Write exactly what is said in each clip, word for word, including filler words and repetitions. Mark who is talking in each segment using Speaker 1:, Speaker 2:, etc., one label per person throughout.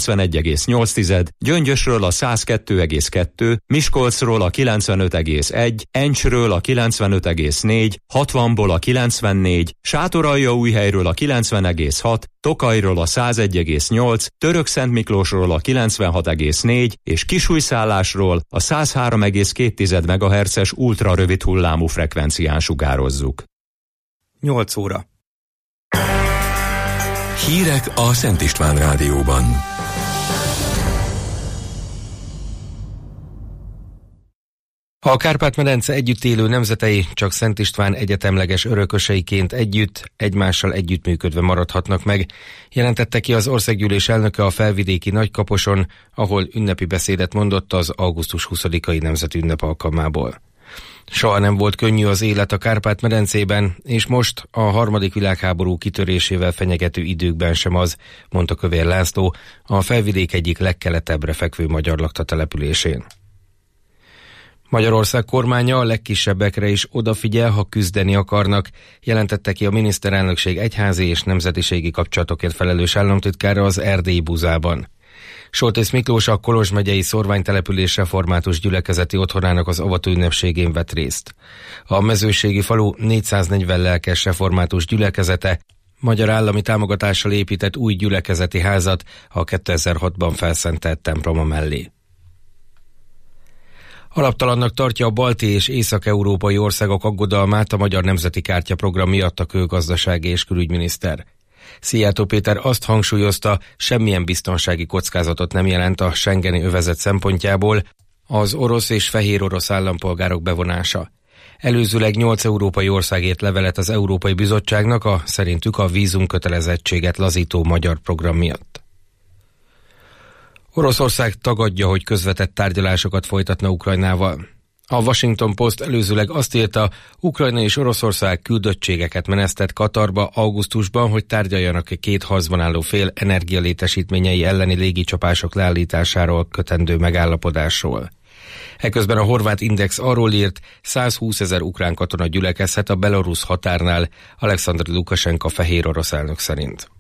Speaker 1: kilencvenegy egész nyolc, Gyöngyösről a száz kettő egész kettő, Miskolcról a kilencvenöt egész egy, Encsről a kilencvenöt egész négy, hatvanból a kilencvennégy, Sátoraljaújhelyről a kilencven egész hat, Tokajról a száz egy egész nyolc, Törökszentmiklósról a kilencvenhat egész négy és Kisújszállásról a száz három egész két megahertzes ultrarövid hullámú frekvencián sugározzuk.
Speaker 2: nyolc óra.
Speaker 3: Hírek a Szent István Rádióban.
Speaker 2: A Kárpát-medence együtt élő nemzetei csak Szent István egyetemleges örököseiként együtt, egymással együttműködve maradhatnak meg, jelentette ki az országgyűlés elnöke a felvidéki Nagykaposon, ahol ünnepi beszédet mondott az augusztus huszadikai nemzetünnep alkalmából. Soha nem volt könnyű az élet a Kárpát-medencében, és most a harmadik világháború kitörésével fenyegető időkben sem az, mondta Kövér László, a felvidék egyik legkeletebbre fekvő magyar lakta településén. Magyarország kormánya a legkisebbekre is odafigyel, ha küzdeni akarnak, jelentette ki a miniszterelnökség egyházi és nemzetiségi kapcsolatokért felelős államtitkára az erdélyi Buzában. Soltész Miklós a Kolozs megyei szorványtelepülés református gyülekezeti otthonának az avató ünnepségén vett részt. A mezőségi falu négyszáznegyven lelkes református gyülekezete magyar állami támogatással épített új gyülekezeti házat a kétezer-hatban felszentelt temploma mellé. Alaptalannak tartja a balti és észak-európai országok aggodalmát a Magyar Nemzeti Kártya program miatt a külgazdasági és külügyminiszter. Szijjártó Péter azt hangsúlyozta, semmilyen biztonsági kockázatot nem jelent a schengeni övezet szempontjából az orosz és fehér orosz állampolgárok bevonása. Előzőleg nyolc európai ország írt levelet az Európai Bizottságnak a szerintük a vízumkötelezettséget lazító magyar program miatt. Oroszország tagadja, hogy közvetett tárgyalásokat folytatna Ukrajnával. A Washington Post előzőleg azt írta, Ukrajna és Oroszország küldöttségeket menesztett Katarba augusztusban, hogy tárgyaljanak a két harcban álló fél energialétesítményei elleni légicsapások leállításáról kötendő megállapodásról. Eközben a horvát Index arról írt, százhúszezer ukrán katona gyülekezhet a belarusz határnál, Alexander Lukasenka fehér orosz elnök szerint.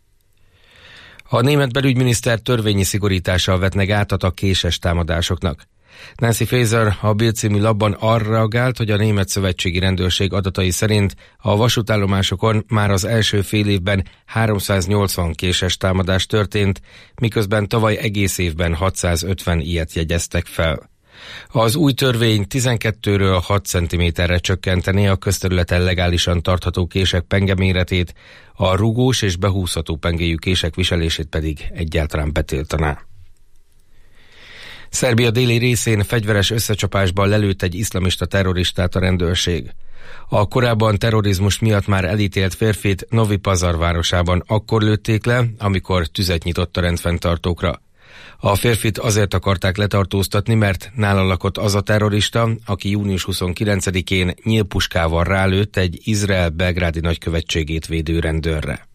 Speaker 2: A német belügyminiszter törvényi szigorítással vetne gátat a késes támadásoknak. Nancy Faeser a Bild című labban arra reagált, hogy a német szövetségi rendőrség adatai szerint a vasútállomásokon már az első fél évben háromszáznyolcvan késes támadás történt, miközben tavaly egész évben hatszázötven ilyet jegyeztek fel. Az új törvény tizenkettőről hat centiméterre csökkentené a közterületen legálisan tartható kések pengeméretét, a rugós és behúzható pengéjű kések viselését pedig egyáltalán betiltaná. Szerbia déli részén fegyveres összecsapásban lelőtt egy iszlamista terroristát a rendőrség. A korábban terrorizmus miatt már elítélt férfit Novi Pazar városában akkor lőtték le, amikor tüzet nyitott a rendfenntartókra. A férfit azért akarták letartóztatni, mert nála lakott az a terrorista, aki június huszonkilencedikén nyílpuskával rálőtt egy Izrael belgrádi nagykövetségét védő rendőrre.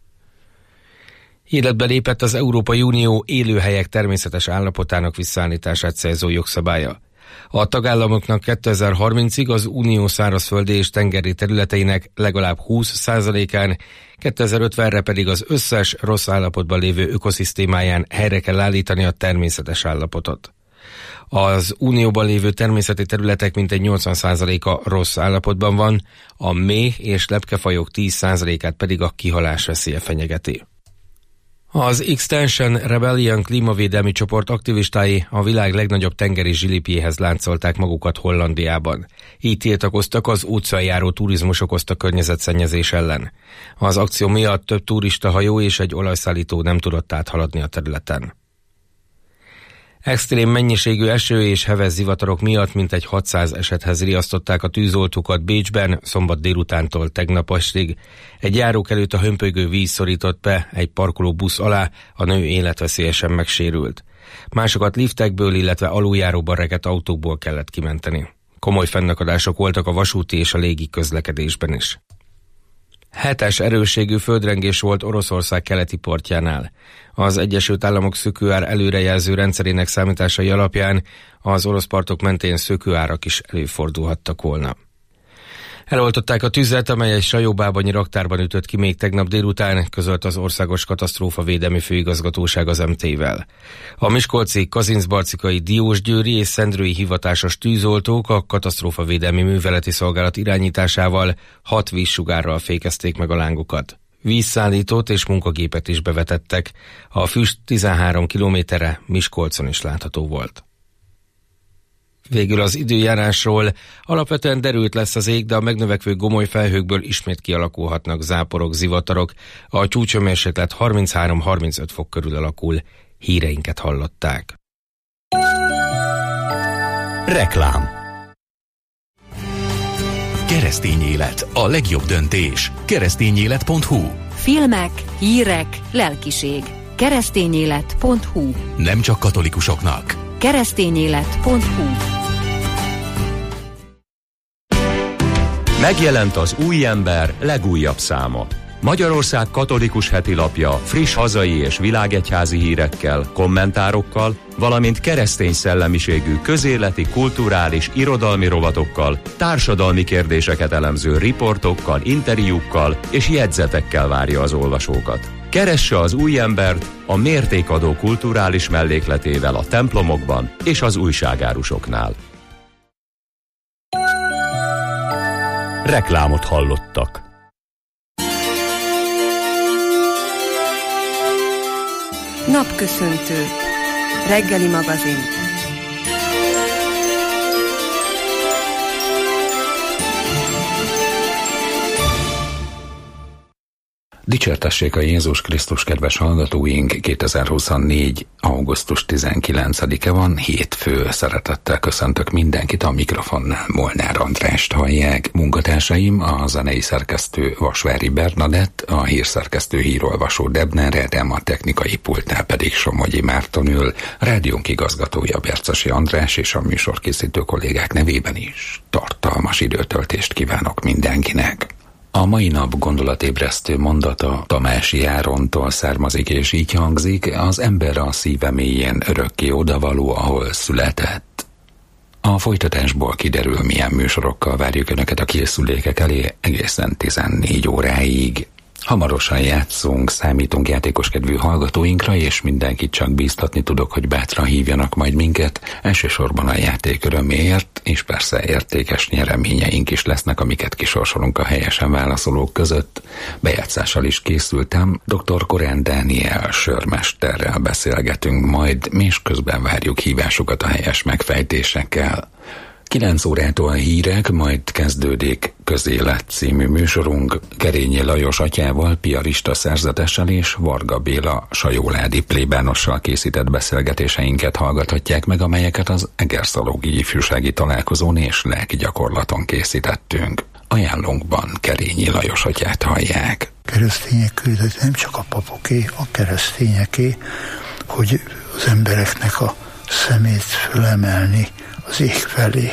Speaker 2: Életbe lépett az Európai Unió élőhelyek természetes állapotának visszaállítását célzó jogszabálya. A tagállamoknak kétezer-harmincig az unió szárazföldi és tengeri területeinek legalább húsz százalékán, kétezer-ötvenre pedig az összes rossz állapotban lévő ökoszisztémáján helyre kell állítani a természetes állapotot. Az unióban lévő természeti területek mintegy nyolcvan százaléka rossz állapotban van, a méh és lepkefajok tíz százalékát pedig a kihalás veszélye fenyegeti. Az Extinction Rebellion klímavédelmi csoport aktivistái a világ legnagyobb tengeri zsilipjéhez láncolták magukat Hollandiában. Így tiltakoztak az óceánjáró turizmus okozta környezetszennyezés ellen. Az akció miatt több turistahajó és egy olajszállító nem tudott áthaladni a területen. Extrém mennyiségű eső és heves zivatarok miatt mintegy hatszáz esethez riasztották a tűzoltókat Bécsben szombat délutántól tegnap estig. Egy járókelőt a hömpölygő víz szorított be egy parkoló busz alá, a nő életveszélyesen megsérült. Másokat liftekből, illetve aluljáróban rekedt autókból kellett kimenteni. Komoly fennakadások voltak a vasúti és a légi közlekedésben is. Hetes erősségű földrengés volt Oroszország keleti partjánál. Az Egyesült Államok szökőár előrejelző rendszerének számításai alapján az orosz partok mentén szökőárak is előfordulhattak volna. Eloltották a tüzet, amely egy sajóbábanyi raktárban ütött ki még tegnap délután, közölt az Országos Katasztrófavédelmi Főigazgatóság az em té-vel. A miskolci, kazincbarcikai, diósgyőri és szendrői hivatásos tűzoltók a katasztrófavédelmi műveleti szolgálat irányításával hat vízsugárral fékezték meg a lángokat. Vízszállítót és munkagépet is bevetettek. A füst tizenhárom kilométerre Miskolcon is látható volt. Végül az időjárásról. Alapvetően derült lesz az ég, de a megnövekvő gomoly felhőkből ismét kialakulhatnak záporok, zivatarok. A csúcshőmérséklet harminchárom-harmincöt fok körül alakul. Híreinket hallották.
Speaker 3: Reklám. Keresztény élet. A legjobb döntés. keresztényélet pont hu.
Speaker 4: Filmek, hírek, lelkiség. keresztényélet pont hu.
Speaker 3: Nem csak katolikusoknak.
Speaker 4: keresztényélet pont hu.
Speaker 1: Megjelent az Új Ember legújabb száma. Magyarország katolikus heti lapja friss hazai és világegyházi hírekkel, kommentárokkal, valamint keresztény szellemiségű közéleti, kulturális, irodalmi rovatokkal, társadalmi kérdéseket elemző riportokkal, interjúkkal és jegyzetekkel várja az olvasókat. Keresse az Új Embert a mértékadó kulturális mellékletével a templomokban és az újságárusoknál.
Speaker 3: Reklámot hallottak.
Speaker 5: Napköszöntő. Reggeli magazin.
Speaker 6: Dicsértessék a Jézus Krisztus, kedves hallgatóink! kétezer-huszonnégy. augusztus tizenkilencedike van, hétfő. Szeretettel köszöntök mindenkit, a mikrofonnál Molnár Andrást hallják. Munkatársaim a zenei szerkesztő Vasvári Bernadett, a hírszerkesztő hírolvasó Debner Edem, a technikai pultnál pedig Somogyi Márton ül, rádiónk igazgatója Bercesi András, és a műsorkészítő kollégák nevében is tartalmas időtöltést kívánok mindenkinek. A mai nap gondolatébresztő mondata Tamási Árontól származik, és így hangzik: az ember a szíve mélyén örökké odavaló, ahol született. A folytatásból kiderül, milyen műsorokkal várjuk Önöket a készülékek elé egészen tizennégy óráig. Hamarosan játszunk, számítunk játékoskedvű hallgatóinkra, és mindenkit csak bíztatni tudok, hogy bátran hívjanak majd minket, elsősorban a játék öröméért, és persze értékes nyereményeink is lesznek, amiket kisorsolunk a helyesen válaszolók között. Bejátszással is készültem, dr. Korán Dániel sörmesterrel beszélgetünk majd, és közben várjuk hívásukat a helyes megfejtésekkel. kilenc órától hírek, majd kezdődik Közélet című műsorunk. Kerényi Lajos atyával, piarista szerzetessel és Varga Béla sajóládi plébánossal készített beszélgetéseinket hallgathatják meg, amelyeket az Egerszalógi ifjúsági találkozón és lelki gyakorlaton készítettünk. Ajánlónkban Kerényi Lajos atyát hallják.
Speaker 7: Keresztények küldet nem csak a papoké, a keresztényeké, hogy az embereknek a szemét fölemelni az ég felé,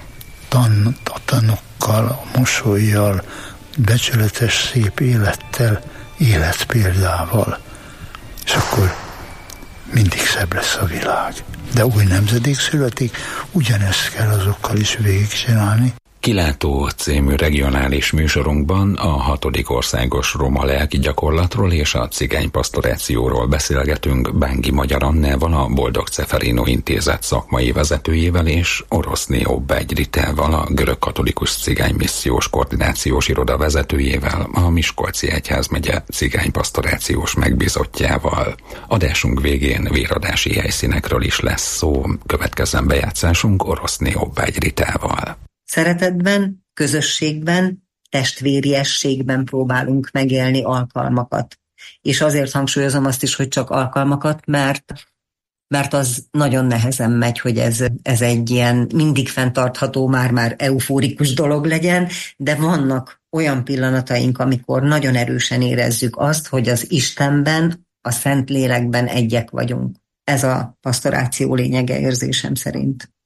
Speaker 7: tan, a tanokkal, a mosollyal, becsületes szép élettel, életpéldával. És akkor mindig szebb lesz a világ. De új nemzedék születik, ugyanezt kell azokkal is végigcsinálni.
Speaker 6: Kilátó című regionális műsorunkban a hatodik országos roma lelki gyakorlatról és a cigánypasztorációról beszélgetünk Bángi Magyar Annával, a Boldog Ceferino Intézet szakmai vezetőjével, és Oroszné Obbágy Ritával, a görögkatolikus cigánymissziós koordinációs iroda vezetőjével, a Miskolci Egyházmegye cigánypasztorációs megbízottjával. Adásunk végén véradási helyszínekről is lesz szó, következzen bejátszásunk Oroszné Obbágy Ritával.
Speaker 8: Szeretetben, közösségben, testvériességben próbálunk megélni alkalmakat. És azért hangsúlyozom azt is, hogy csak alkalmakat, mert, mert az nagyon nehezen megy, hogy ez, ez egy ilyen mindig fenntartható, már-már eufórikus dolog legyen, de vannak olyan pillanataink, amikor nagyon erősen érezzük azt, hogy az Istenben, a Szentlélekben egyek vagyunk. Ez a pasztoráció lényege érzésem szerint.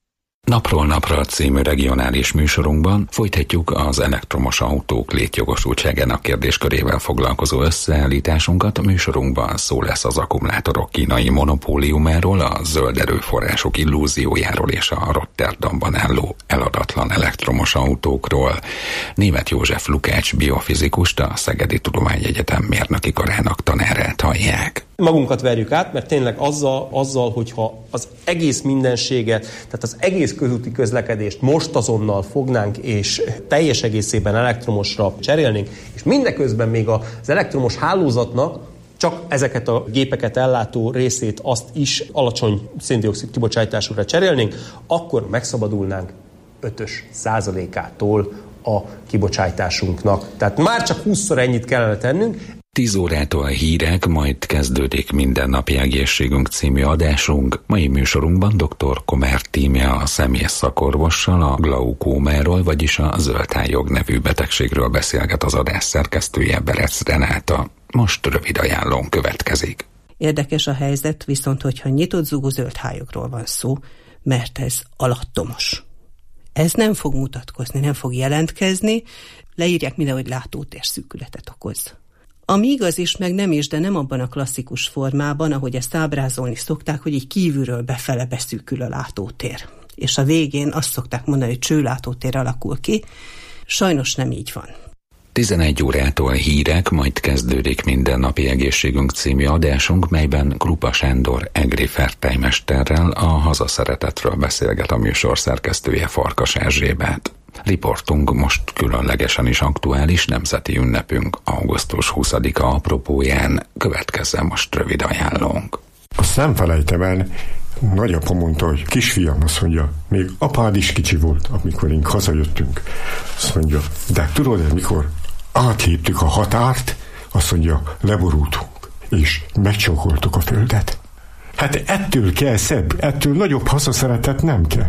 Speaker 6: Napról napra című regionális műsorunkban folytatjuk az elektromos autók létjogosultságának kérdéskörével foglalkozó összeállításunkat. A műsorunkban szó lesz az akkumulátorok kínai monopóliumáról, a zöld erőforrások illúziójáról és a Rotterdamban álló eladatlan elektromos autókról. Németh József Lukács biofizikust, a Szegedi Tudományegyetem mérnöki karának tanárát hallják.
Speaker 9: Magunkat verjük át, mert tényleg azzal, azzal, hogyha az egész mindenséget, tehát az egész közúti közlekedést most azonnal fognánk, és teljes egészében elektromosra cserélnénk, és mindeközben még az elektromos hálózatnak csak ezeket a gépeket ellátó részét, azt is alacsony szén-dioxid kibocsátásúra cserélnénk, akkor megszabadulnánk ötös százalékától a kibocsátásunknak. Tehát már csak húszszor ennyit kellene tennünk.
Speaker 6: tíz órától hírek, majd kezdődik Mindennapi Egészségünk című adásunk. Mai műsorunkban dr. Komár Tímea a személyes szakorvossal a glaukómáról, vagyis a zöldhályog nevű betegségről beszélget az adás szerkesztője, Berec Renáta. Most rövid ajánlón következik.
Speaker 10: Érdekes a helyzet, viszont hogyha nyitott zugú zöldhályogról van szó, mert ez alattomos. Ez nem fog mutatkozni, nem fog jelentkezni, leírják minden, hogy látótérszűkületet okoz. Ami igaz is, meg nem is, de nem abban a klasszikus formában, ahogy ezt ábrázolni szokták, hogy így kívülről befele beszűkül a látótér. És a végén azt szokták mondani, hogy csőlátótér alakul ki. Sajnos nem így van.
Speaker 6: tizenegy órától hírek, majd kezdődik Mindennapi Egészségünk című adásunk, melyben Krupa Sándor egri fertelymesterrel a hazaszeretetről beszélget a műsor szerkesztője, Farkas Erzsébet. Riportunk most különlegesen is aktuális, nemzeti ünnepünk augusztus huszadika apropóján. Következzen most rövid ajánlónk.
Speaker 11: Azt nem felejtem el, nagyapa mondta, hogy kisfiam, azt mondja, még apád is kicsi volt, amikor én hazajöttünk. Azt mondja, de tudod, mikor átléptük a határt, azt mondja, leborultunk, és megcsókoltuk a földet. Hát ettől kell szebb, ettől nagyobb hazaszeretet nem kell.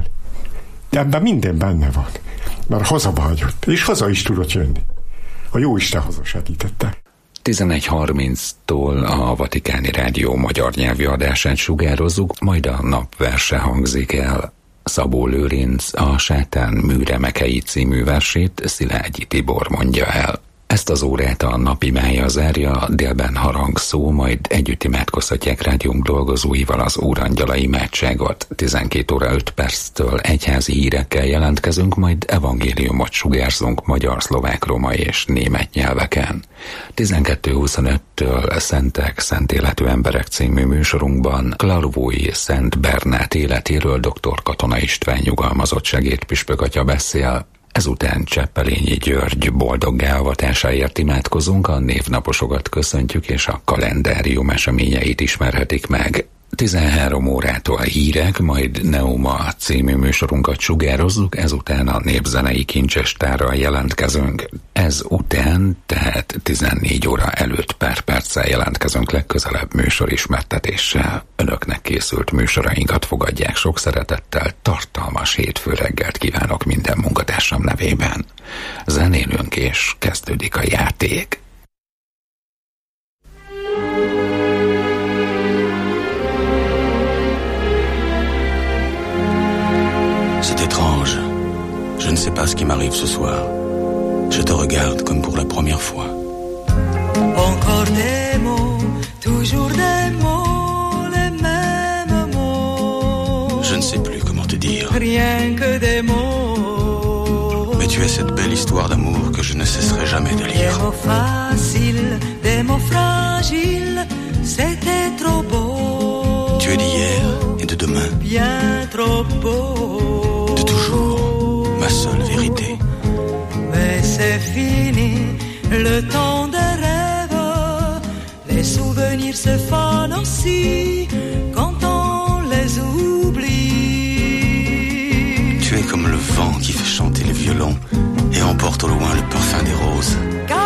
Speaker 11: De ebben minden benne van. Már hazavágyott, és haza is tudott jönni. A jóisten hazasegítette.
Speaker 6: tizenegy harminctól a Vatikáni Rádió magyar nyelvű adását sugározzuk, majd a napverse hangzik el. Szabó Lőrinc a Sátán műremekei című versét Szilágyi Tibor mondja el. Ezt az órát a napi mája zárja, délben harang szó, majd együtt imádkozhatják rádiónk dolgozóival az Úrangyala imádságot. tizenkét óra öt perctől egyházi hírekkel jelentkezünk, majd evangéliumot sugárzunk magyar, szlovák, romai és német nyelveken. tizenkettő huszonöttől Szentek, Szent Életű Emberek című műsorunkban Klarvói Szent Bernát életéről dr. Katona István nyugalmazott segédpüspök atya beszél. Ezután Cseppelényi György boldoggá avatásáért imádkozunk, a névnaposokat köszöntjük, és a kalendárium eseményeit ismerhetik meg. tizenhárom órától hírek, majd Neuma című műsorunkat sugározzuk, ezután a népzenei kincsestárral jelentkezünk. Ez után, tehát tizennégy óra előtt pár perccel jelentkezünk legközelebb műsorismertetéssel. Önöknek készült műsorainkat fogadják sok szeretettel, tartalmas hétfő reggelt kívánok minden munkatársam nevében. Zenélünk és kezdődik a játék.
Speaker 12: C'est étrange. Je ne sais pas ce qui m'arrive ce soir. Je te regarde comme pour la première fois.
Speaker 13: Encore des mots, toujours des mots, les mêmes mots.
Speaker 12: Je ne sais plus comment te dire.
Speaker 13: Rien que des mots.
Speaker 12: Mais tu es cette belle histoire d'amour que je ne cesserai jamais de lire.
Speaker 13: Des mots faciles, des mots fragiles, c'était trop beau.
Speaker 12: Tu es d'hier et de demain.
Speaker 13: Bien trop beau.
Speaker 12: De toujours, ma seule vérité.
Speaker 13: Mais c'est fini, le temps des rêves. Les souvenirs se fanent aussi quand on les oublie.
Speaker 12: Tu es comme le vent qui fait chanter les violons et emporte au loin le parfum des roses.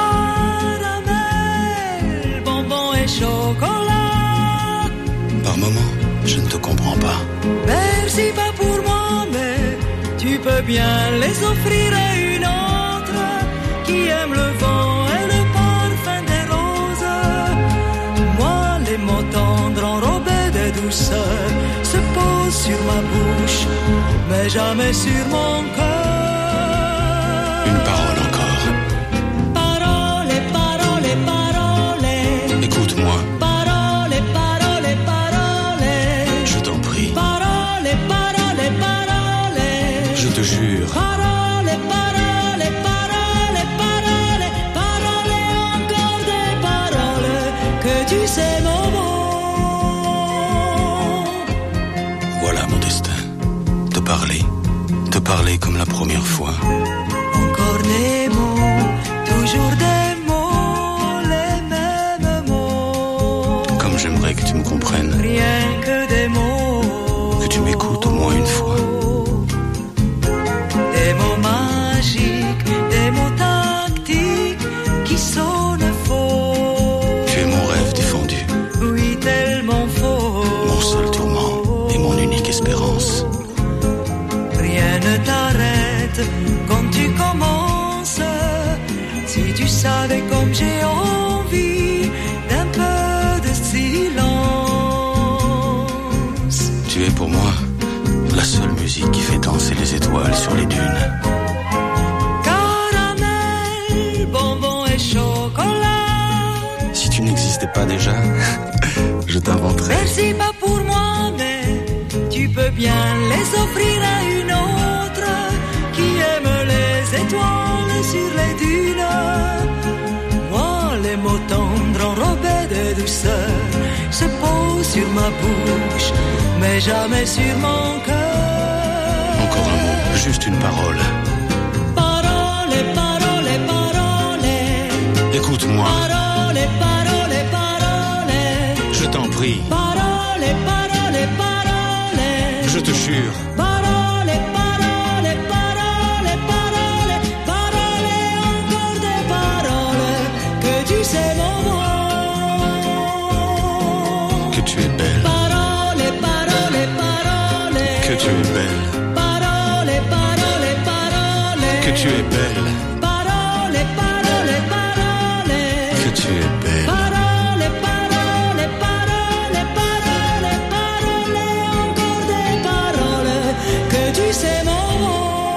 Speaker 13: Caramel, bonbons et chocolat.
Speaker 12: Par moments, je ne te comprends pas.
Speaker 13: Merci pas pour moi, mais tu peux bien les offrir à une autre qui aime le vent et le parfum des roses. Moi, les mots tendres enrobés de douceur se posent sur ma bouche, mais jamais sur mon cœur.
Speaker 12: Une parole encore.
Speaker 13: Parole, parole, parole.
Speaker 12: Écoute-moi.
Speaker 13: Parole, parole, parole.
Speaker 12: Je t'en prie.
Speaker 13: Parole, parole, parole.
Speaker 12: Je te jure.
Speaker 13: Parole, parole, parole, parole. Parole, encore des paroles que tu sais mon mot.
Speaker 12: Voilà mon destin. Te parler. Te parler comme la première fois.
Speaker 13: Encore des mots, toujours des mots, les mêmes mots.
Speaker 12: Comme j'aimerais que tu me comprennes.
Speaker 13: Rien que des mots.
Speaker 12: Que tu m'écoutes au moins une fois.
Speaker 13: Des mots magiques, des mots tactiques qui sonnent faux.
Speaker 12: Tu es mon rêve défendu.
Speaker 13: Oui, tellement faux.
Speaker 12: Mon seul tourment et mon unique espérance.
Speaker 13: Rien ne t'arrête quand tu commences. Si tu savais comme j'ai envie d'un peu de silence.
Speaker 12: Tu es pour moi la seule musique qui fait danser les étoiles sur les dunes.
Speaker 13: Caramel, bonbon et chocolat.
Speaker 12: Si tu n'existais pas déjà, je t'inventerais.
Speaker 13: Merci pas pour moi, mais tu peux bien les offrir à une autre qui aime les étoiles sur les dunes. Moi, les mots tendres enrobés de douceur se posent sur ma bouche, mais jamais sur mon cœur.
Speaker 12: Encore un mot, juste une parole.
Speaker 13: Parole, parole, parole.
Speaker 12: Écoute-moi.
Speaker 13: Parole, parole, parole.
Speaker 12: Je t'en prie.
Speaker 13: Parole, parole, parole.
Speaker 12: Je te jure.
Speaker 13: Parole, parole, parole, parole. Parole, encore des paroles que tu sais mon mot.
Speaker 12: Que tu es belle.
Speaker 13: Parole, parole, parole.
Speaker 12: Que tu es belle.
Speaker 13: Parole, parole, parole.
Speaker 12: Que tu es belle.
Speaker 13: Parole, parole, parole.
Speaker 12: Que tu es belle.
Speaker 13: Parole, parole, parole, parole, parole, encore des paroles que tu sais mon mot.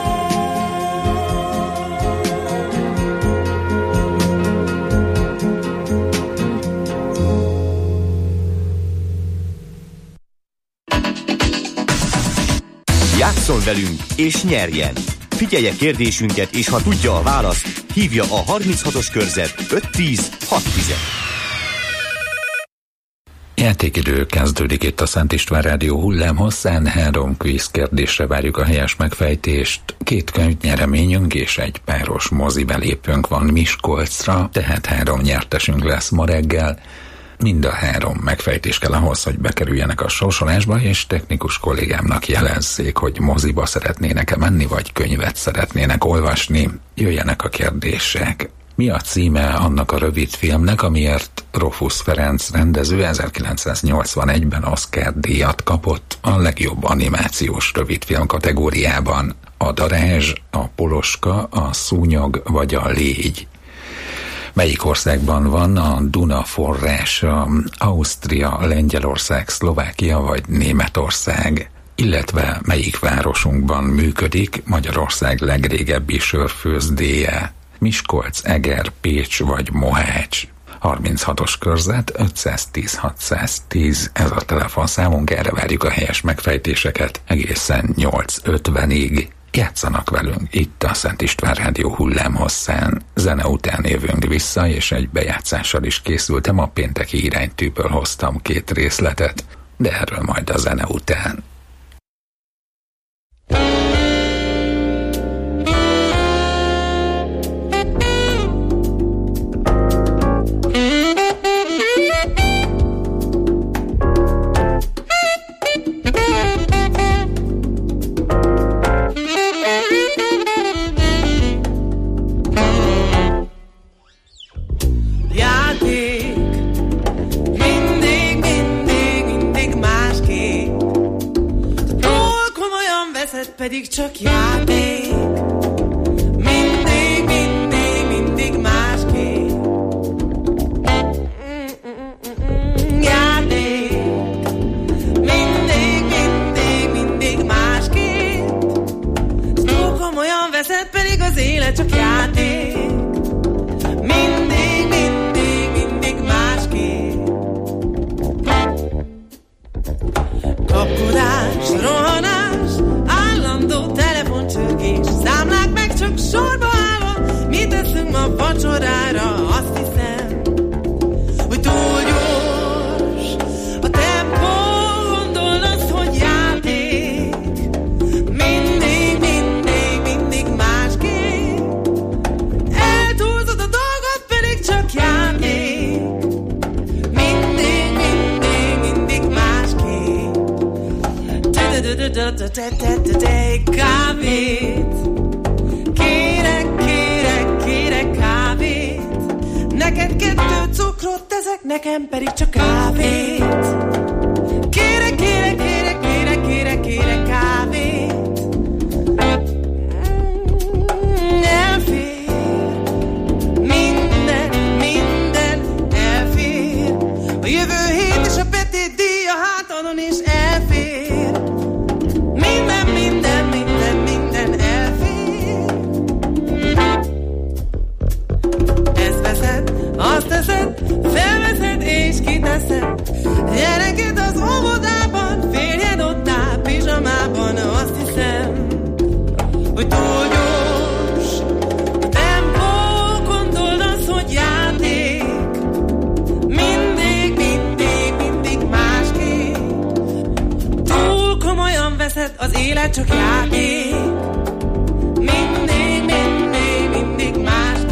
Speaker 14: Játsszon velünk és nyerjen! Figyelje kérdésünket, és ha tudja a választ, hívja a harminchatos körzet öt tíz hat tíz.
Speaker 6: Játékidő kezdődik itt a Szent István Rádió hullámhosszán, három kvíz kérdésre várjuk a helyes megfejtést, két könyvnyereményünk és egy páros mozibelépőnk van Miskolcra, tehát három nyertesünk lesz ma reggel. Mind a három megfejtés kell ahhoz, hogy bekerüljenek a sorsolásba, és technikus kollégámnak jelezzék, hogy moziba szeretnének-e menni, vagy könyvet szeretnének olvasni. Jöjjenek a kérdések. Mi a címe annak a rövidfilmnek, amiért Rofus Ferenc rendező ezerkilencszáznyolcvanegyben Oscar-díjat kapott a legjobb animációs rövidfilm kategóriában? A Darázs, a Poloska, a Szúnyog vagy a Légy? Melyik országban van a Duna forrása? Ausztria, Lengyelország, Szlovákia vagy Németország? Illetve melyik városunkban működik Magyarország legrégebbi sörfőzdéje? Miskolc, Eger, Pécs vagy Mohács? harminchatos körzet ötszáztíz hatszáztíz, ez a telefonszámunk, erre várjuk a helyes megfejtéseket egészen nyolc ötvenig. Játszanak velünk itt a Szent István Rádió hullámhosszán. Zene után jövünk vissza, és egy bejátszással is készültem, a pénteki iránytűből hoztam két részletet, de erről majd a zene után.
Speaker 13: Pedig csak játék. Mindig, mindig, mindig másképp. Játék. Mindig, mindig,
Speaker 15: élet csak játék. Mindig, mindig, mindig másképp. Kapkodás, rohanás, állandó telefoncsörgés, számlák meg csak sorba állva, mit teszünk ma vacsorára, azt hiszem, hogy túl gyors a tempó, gondold azt, hogy játék. Mindig, mindig, mindig másképp. Eltúlzod a dolgot, pedig csak játék. Mindig, mindig, mindig másképp. Kávét. Kérek, kérek, kérek kávét. Neked kettő cukrot teszek, nekem pedig csak kávét. Kérek, kérek, kérek, kérek, kérek, kérek kávét. Elfér. Minden, minden elfér. A jövő hét és a betét díj a hátadon is elfér. Minden, minden, minden, minden elfér. Ezt veszed, azt teszed, felveszed és kiteszed. Gyereket az óvodában, férjed ott áll pizsamában, azt hiszem, hogy túl gyors a tempó, gondold azt, hogy játék. Mindig, mindig, mindig másképp. Túl komolyan veszed, az élet csak játék. Mindig, mindig, mindig másképp.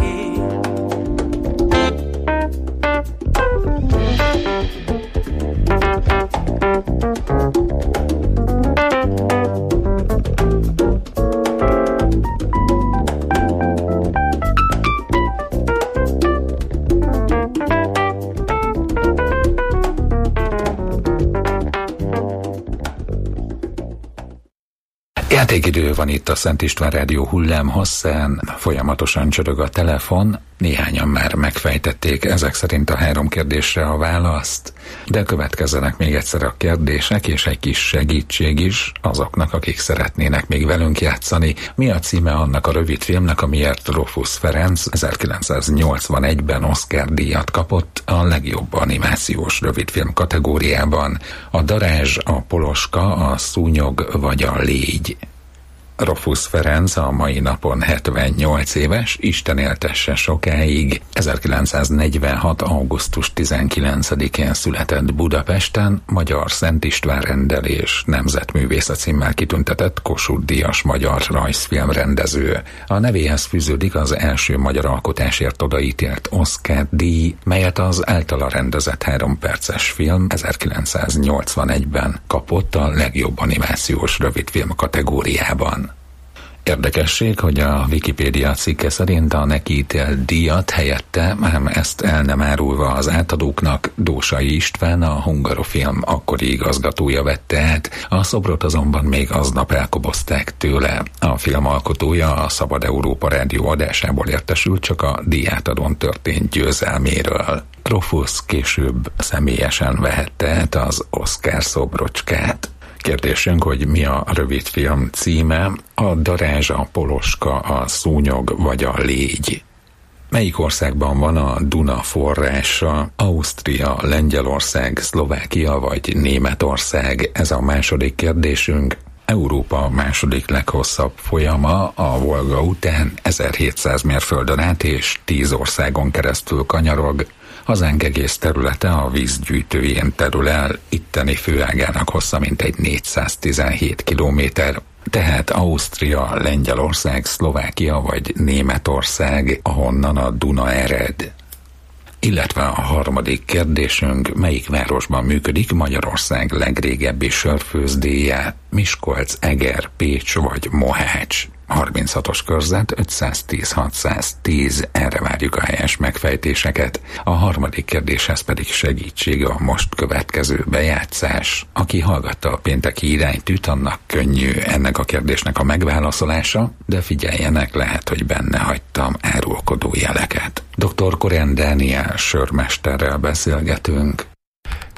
Speaker 6: Játékidő van itt a Szent István Rádió hullám hosszán, folyamatosan csörög a telefon, néhányan már megfejtették ezek szerint a három kérdésre a választ, de következzenek még egyszer a kérdések és egy kis segítség is azoknak, akik szeretnének még velünk játszani. Mi a címe annak a rövidfilmnek, amiért Dreyfuss Ferenc ezerkilencszáznyolcvanegyben Oscar-díjat kapott a legjobb animációs rövidfilm kategóriában? A Darázs, a Poloska, a Szúnyog vagy a Légy? Dreyfuss Ferenc a mai napon hetvennyolc éves, Isten éltesse sokáig. ezerkilencszáznegyvenhat. augusztus tizenkilencedikén született Budapesten, Magyar Szent István rendelés nemzetművésze címmel kitüntetett Kossuth-díjas magyar rajzfilmrendező. A nevéhez fűződik az első magyar alkotásért odaítélt Oscar-díj, melyet az általa rendezett három perces film ezerkilencszáznyolcvanegyben kapott a legjobb animációs rövidfilm kategóriában. Érdekesség, hogy a Wikipédia cikke szerint a neki ítélt díjat helyette, ám ezt el nem árulva az átadóknak, Dósai István, a Hungarofilm akkori igazgatója vette át, a szobrot azonban még aznap elkobozták tőle. A film alkotója a Szabad Európa rádió adásából értesült csak a díjátadón történt győzelméről. Dreyfuss később személyesen vehette át az Oscar szobrocskát. Kérdésünk, hogy mi a rövidfilm címe? A Darázs, a Poloska, a Szúnyog vagy a Légy? Melyik országban van a Duna forrása? Ausztria, Lengyelország, Szlovákia vagy Németország? Ez a második kérdésünk. Európa második leghosszabb folyama a Volga után ezerhétszáz mérföldön át és tíz országon keresztül kanyarog. Hazánk egész területe a vízgyűjtőjén terül el, itteni főágának hossza mintegy négyszáztizenhét kilométer, tehát Ausztria, Lengyelország, Szlovákia vagy Németország, ahonnan a Duna ered. Illetve a harmadik kérdésünk, melyik városban működik Magyarország legrégebbi sörfőzdéje? Miskolc, Eger, Pécs vagy Mohács? harminchatos körzet ötszáztíz hatszáztíz, erre várjuk a helyes megfejtéseket. A harmadik kérdéshez pedig segítség a most következő bejátszás. Aki hallgatta a pénteki iránytűt, annak könnyű ennek a kérdésnek a megválaszolása, de figyeljenek, lehet, hogy benne hagytam árulkodó jeleket. doktor Korén Dániel sörmesterrel beszélgetünk.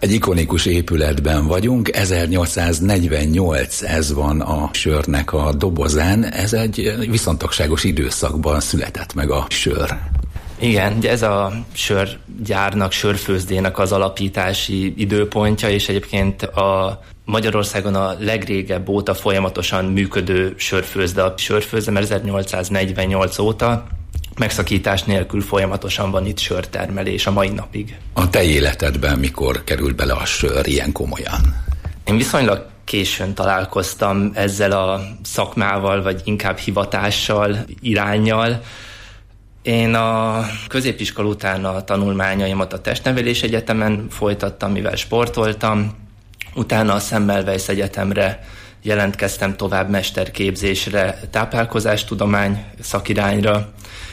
Speaker 6: Egy ikonikus épületben vagyunk, ezernyolcszáznegyvennyolc, ez van a sörnek a dobozán, ez egy viszontagságos időszakban született meg a sör.
Speaker 16: Igen, ez a sörgyárnak, sörfőzdének az alapítási időpontja, és egyébként a Magyarországon a legrégebb óta folyamatosan működő sörfőzde a sörfőzde, mert ezernyolcszáznegyvennyolc óta megszakítás nélkül folyamatosan van itt sörtermelés a mai napig.
Speaker 6: A te életedben mikor került bele a sör ilyen komolyan?
Speaker 16: Én viszonylag későn találkoztam ezzel a szakmával, vagy inkább hivatással, iránnyal. Én a középiskola után a tanulmányaimat a Testnevelés Egyetemen folytattam, mivel sportoltam. Utána a Semmelweis Egyetemre jelentkeztem tovább mesterképzésre, táplálkozástudomány szakirányra,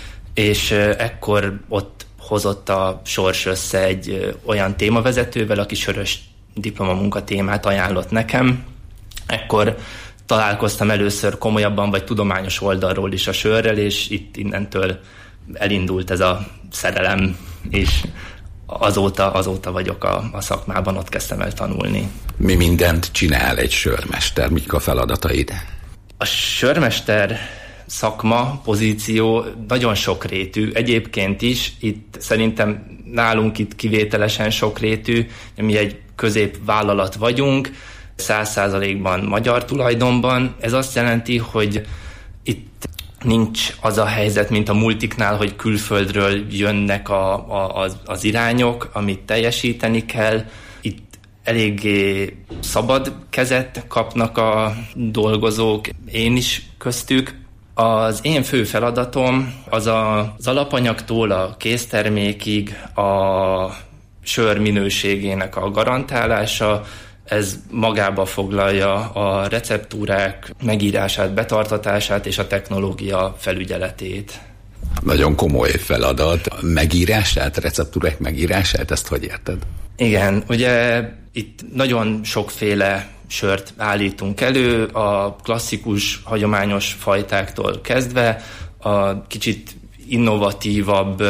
Speaker 16: és ekkor ott hozott a sors össze egy olyan témavezetővel, aki sörös diplomamunka témát ajánlott nekem. Ekkor találkoztam először komolyabban, vagy tudományos oldalról is a sörrel, és itt innentől elindult ez a szerelem, és azóta, azóta vagyok a, a szakmában, ott kezdtem el tanulni.
Speaker 6: Mi mindent csinál egy sörmester? Mik a feladataid?
Speaker 16: A sörmester szakma, pozíció nagyon sokrétű. Egyébként is, itt szerintem nálunk itt kivételesen sokrétű, mi egy középvállalat vagyunk, száz százalékban magyar tulajdonban. Ez azt jelenti, hogy itt nincs az a helyzet, mint a multiknál, hogy külföldről jönnek a, a, az, az irányok, amit teljesíteni kell. Itt eléggé szabad kezet kapnak a dolgozók, én is köztük. Az én fő feladatom az a, az alapanyagtól a késztermékig a sör minőségének a garantálása. Ez magába foglalja a receptúrák megírását, betartatását és a technológia felügyeletét.
Speaker 6: Nagyon komoly feladat. Megírását, receptúrák megírását, ezt hogy érted?
Speaker 16: Igen, ugye itt nagyon sokféle sört állítunk elő, a klasszikus, hagyományos fajtáktól kezdve a kicsit innovatívabb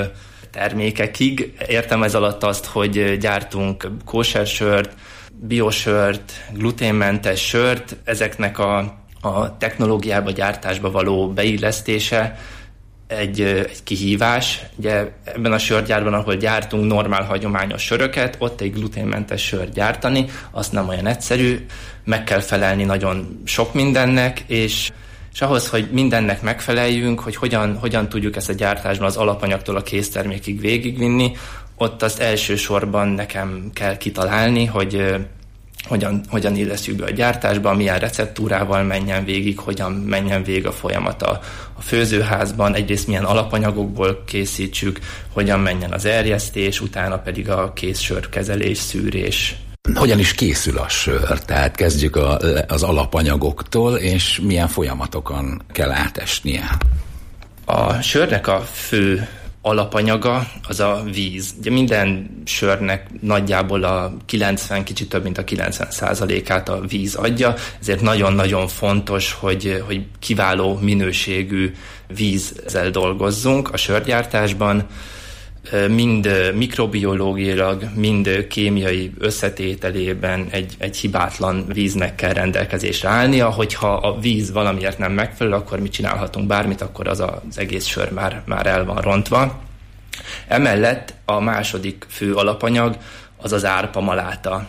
Speaker 16: termékekig. Értem ez alatt azt, hogy gyártunk kósersört, biosört, gluténmentes sört, ezeknek a, a technológiába, gyártásba való beillesztése egy, egy kihívás. Ugye ebben a sörgyárban, ahol gyártunk normál hagyományos söröket, ott egy gluténmentes sört gyártani, azt nem olyan egyszerű, meg kell felelni nagyon sok mindennek, és, és ahhoz, hogy mindennek megfeleljünk, hogy hogyan, hogyan tudjuk ezt a gyártásban az alapanyagtól a késztermékig végigvinni, ott azt elsősorban nekem kell kitalálni, hogy hogyan, hogyan illesztjük be a gyártásba, milyen receptúrával menjen végig, hogyan menjen végig a folyamat a, a főzőházban, egyrészt milyen alapanyagokból készítsük, hogyan menjen az erjesztés, utána pedig a készsörkezelés, szűrés.
Speaker 6: Hogyan is készül a sör? Tehát kezdjük a, az alapanyagoktól, és milyen folyamatokon kell átesnie?
Speaker 16: A sörnek a fő alapanyaga az a víz. Ugye minden sörnek nagyjából a kilencven, kicsit több mint a kilencven százalékát a víz adja, ezért nagyon-nagyon fontos, hogy, hogy kiváló minőségű vízzel dolgozzunk a sörgyártásban. Mind mikrobiológiailag, mind kémiai összetételében egy, egy hibátlan víznek kell rendelkezésre állnia, hogyha a víz valamiért nem megfelelő, akkor mi csinálhatunk bármit, akkor az az egész sör már, már el van rontva. Emellett a második fő alapanyag az az árpamaláta.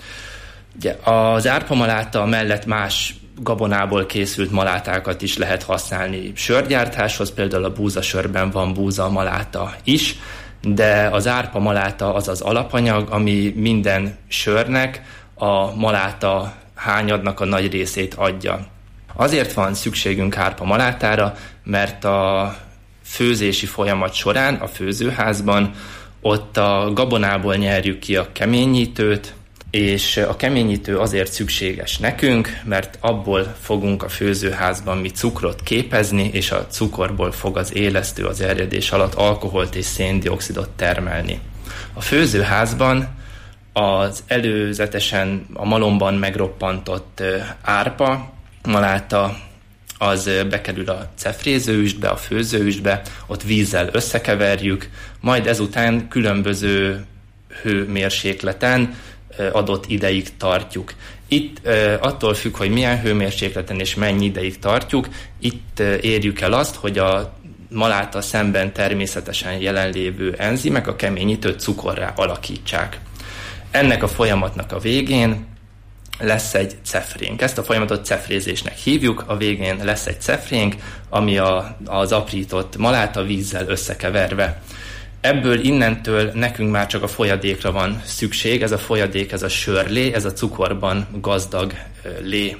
Speaker 16: Ugye az árpamaláta mellett más gabonából készült malátákat is lehet használni sörgyártáshoz, például a búzasörben van búzamaláta is, de az árpamaláta az az alapanyag, ami minden sörnek a maláta hányadnak a nagy részét adja. Azért van szükségünk árpamalátára, mert a főzési folyamat során a főzőházban ott a gabonából nyerjük ki a keményítőt, és a keményítő azért szükséges nekünk, mert abból fogunk a főzőházban mi cukrot képezni, és a cukorból fog az élesztő az erjedés alatt alkoholt és széndioxidot termelni. A főzőházban az előzetesen a malomban megroppantott árpa maláta az bekerül a cefrézőüstbe, a főzőüstbe, ott vízzel összekeverjük, majd ezután különböző hőmérsékleten adott ideig tartjuk. Itt attól függ, hogy milyen hőmérsékleten és mennyi ideig tartjuk, itt érjük el azt, hogy a maláta szemben természetesen jelenlévő enzimek a keményítőt cukorrá alakítsák. Ennek a folyamatnak a végén lesz egy cefrénk. Ezt a folyamatot cefrézésnek hívjuk, a végén lesz egy cefrénk, ami a, az aprított maláta vízzel összekeverve. Ebből innentől nekünk már csak a folyadékra van szükség, ez a folyadék, ez a sörlé, ez a cukorban gazdag lé.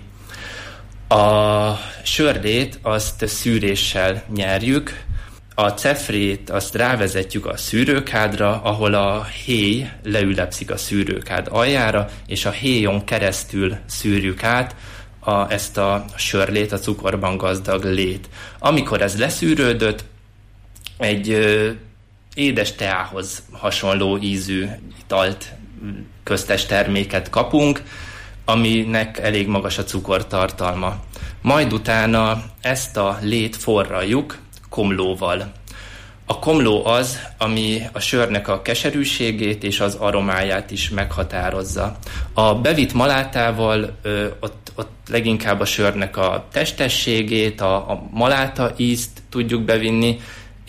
Speaker 16: A sörlét azt szűréssel nyerjük, a cefrét azt rávezetjük a szűrőkádra, ahol a héj leülepszik a szűrőkád aljára, és a héjon keresztül szűrjük át a, ezt a sörlét, a cukorban gazdag lét. Amikor ez leszűrődött, egy ö, édes teához hasonló ízű italt, köztes terméket kapunk, aminek elég magas a cukortartalma. Majd utána ezt a lét forraljuk komlóval. A komló az, ami a sörnek a keserűségét és az aromáját is meghatározza. A bevitt malátával ö, ott, ott leginkább a sörnek a testességét, a, a maláta ízt tudjuk bevinni,